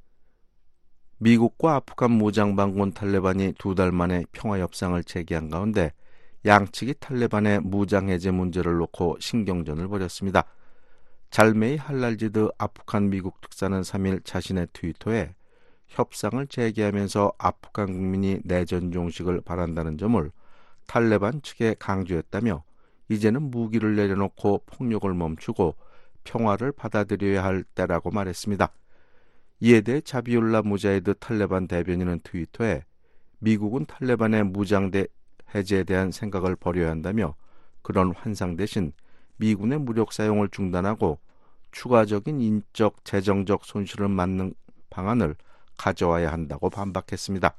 J: 미국과 아프간 무장반군 탈레반이 두 달 만에 평화협상을 재개한 가운데 양측이 탈레반의 무장해제 문제를 놓고 신경전을 벌였습니다. 잘메이 할랄지드 아프간 미국 특사는 삼일 자신의 트위터에 협상을 재개하면서 아프간 국민이 내전 종식을 바란다는 점을 탈레반 측에 강조했다며 이제는 무기를 내려놓고 폭력을 멈추고 평화를 받아들여야 할 때라고 말했습니다. 이에 대해 자비울라 무자히드 탈레반 대변인은 트위터에 미국은 탈레반의 무장대 해제에 대한 생각을 버려야 한다며 그런 환상 대신 미군의 무력 사용을 중단하고 추가적인 인적, 재정적 손실을 막는 방안을 가져와야 한다고 반박했습니다.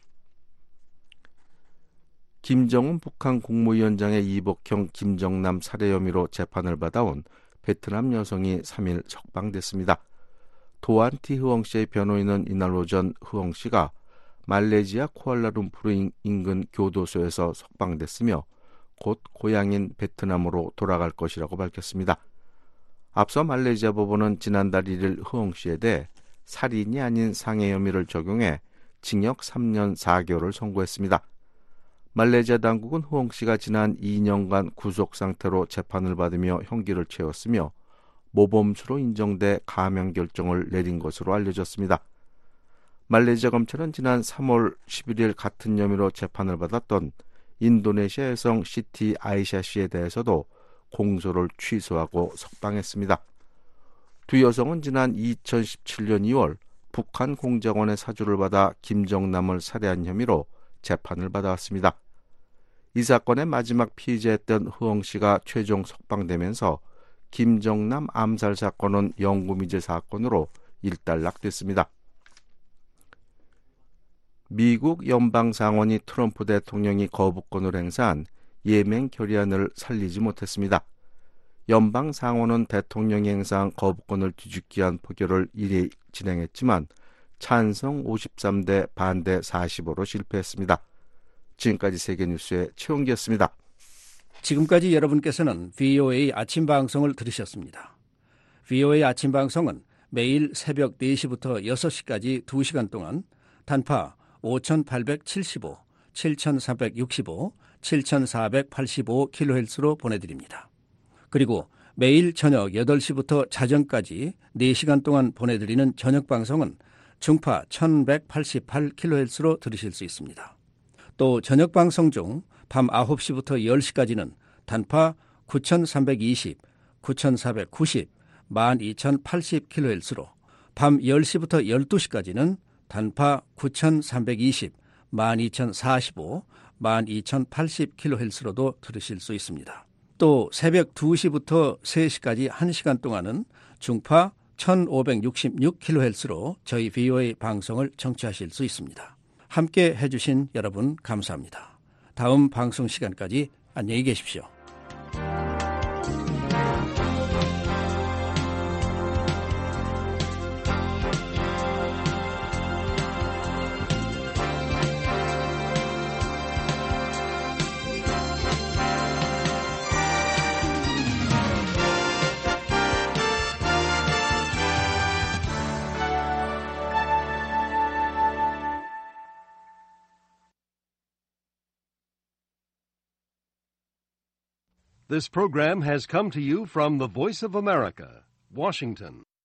J: 김정은 북한 국무위원장의 이복형 김정남 살해 혐의로 재판을 받아온 베트남 여성이 삼일 석방됐습니다. 도안티 흐엉 씨의 변호인은 이날 오전 흐엉 씨가 말레이시아 쿠알라룸푸르 인근 교도소에서 석방됐으며 곧 고향인 베트남으로 돌아갈 것이라고 밝혔습니다. 앞서 말레이시아 법원은 지난달 일일 흐엉 씨에 대해 살인이 아닌 상해 혐의를 적용해 징역 삼 년 사 개월을 선고했습니다. 말레이시아 당국은 흐엉 씨가 지난 이 년간 구속 상태로 재판을 받으며 형기를 채웠으며 모범수로 인정돼 감형 결정을 내린 것으로 알려졌습니다. 말레이시아 검찰은 지난 삼월 십일일 같은 혐의로 재판을 받았던 인도네시아 여성 시티 아이샤 씨에 대해서도 공소를 취소하고 석방했습니다. 두 여성은 지난 이천십칠년 이월 북한 공작원의 사주를 받아 김정남을 살해한 혐의로 재판을 받아왔습니다. 이 사건의 마지막 피의자였던 흐엉 씨가 최종 석방되면서 김정남 암살 사건은 영구미제 사건으로 일단락됐습니다. 미국 연방상원이 트럼프 대통령이 거부권을 행사한 예멘 결의안을 살리지 못했습니다. 연방상원은 대통령이 행사한 거부권을 뒤집기 위한 표결을 일일 진행했지만 찬성 오십삼 대 반대 사십오로 실패했습니다. 지금까지 세계뉴스의 최홍기였습니다.
E: 지금까지 여러분께서는 브이오에이 아침 방송을 들으셨습니다. 브이오에이 아침 방송은 매일 새벽 네 시부터 여섯 시까지 두 시간 동안 단파 오천팔백칠십오, 칠천삼백육십오, 칠천사백팔십오 킬로헤르츠로 보내드립니다. 그리고 매일 저녁 여덟 시부터 자정까지 네 시간 동안 보내드리는 저녁 방송은 중파 천백팔십팔 킬로헤르츠로 들으실 수 있습니다. 또 저녁 방송 중 밤 아홉 시부터 열 시까지는 단파 구천삼백이십, 구천사백구십, 만 이천팔십 킬로헤르츠로 밤 열 시부터 열두 시까지는 단파 구천삼백이십, 만 이천사십오, 만 이천팔십 킬로헤르츠로도 들으실 수 있습니다. 또 새벽 두 시부터 세 시까지 한 시간 동안은 중파 천오백육십육 킬로헤르츠로 저희 브이오에이 방송을 청취하실 수 있습니다. 함께 해주신 여러분 감사합니다. 다음 방송 시간까지 안녕히 계십시오.
I: This program has come to you from the Voice of America, Washington.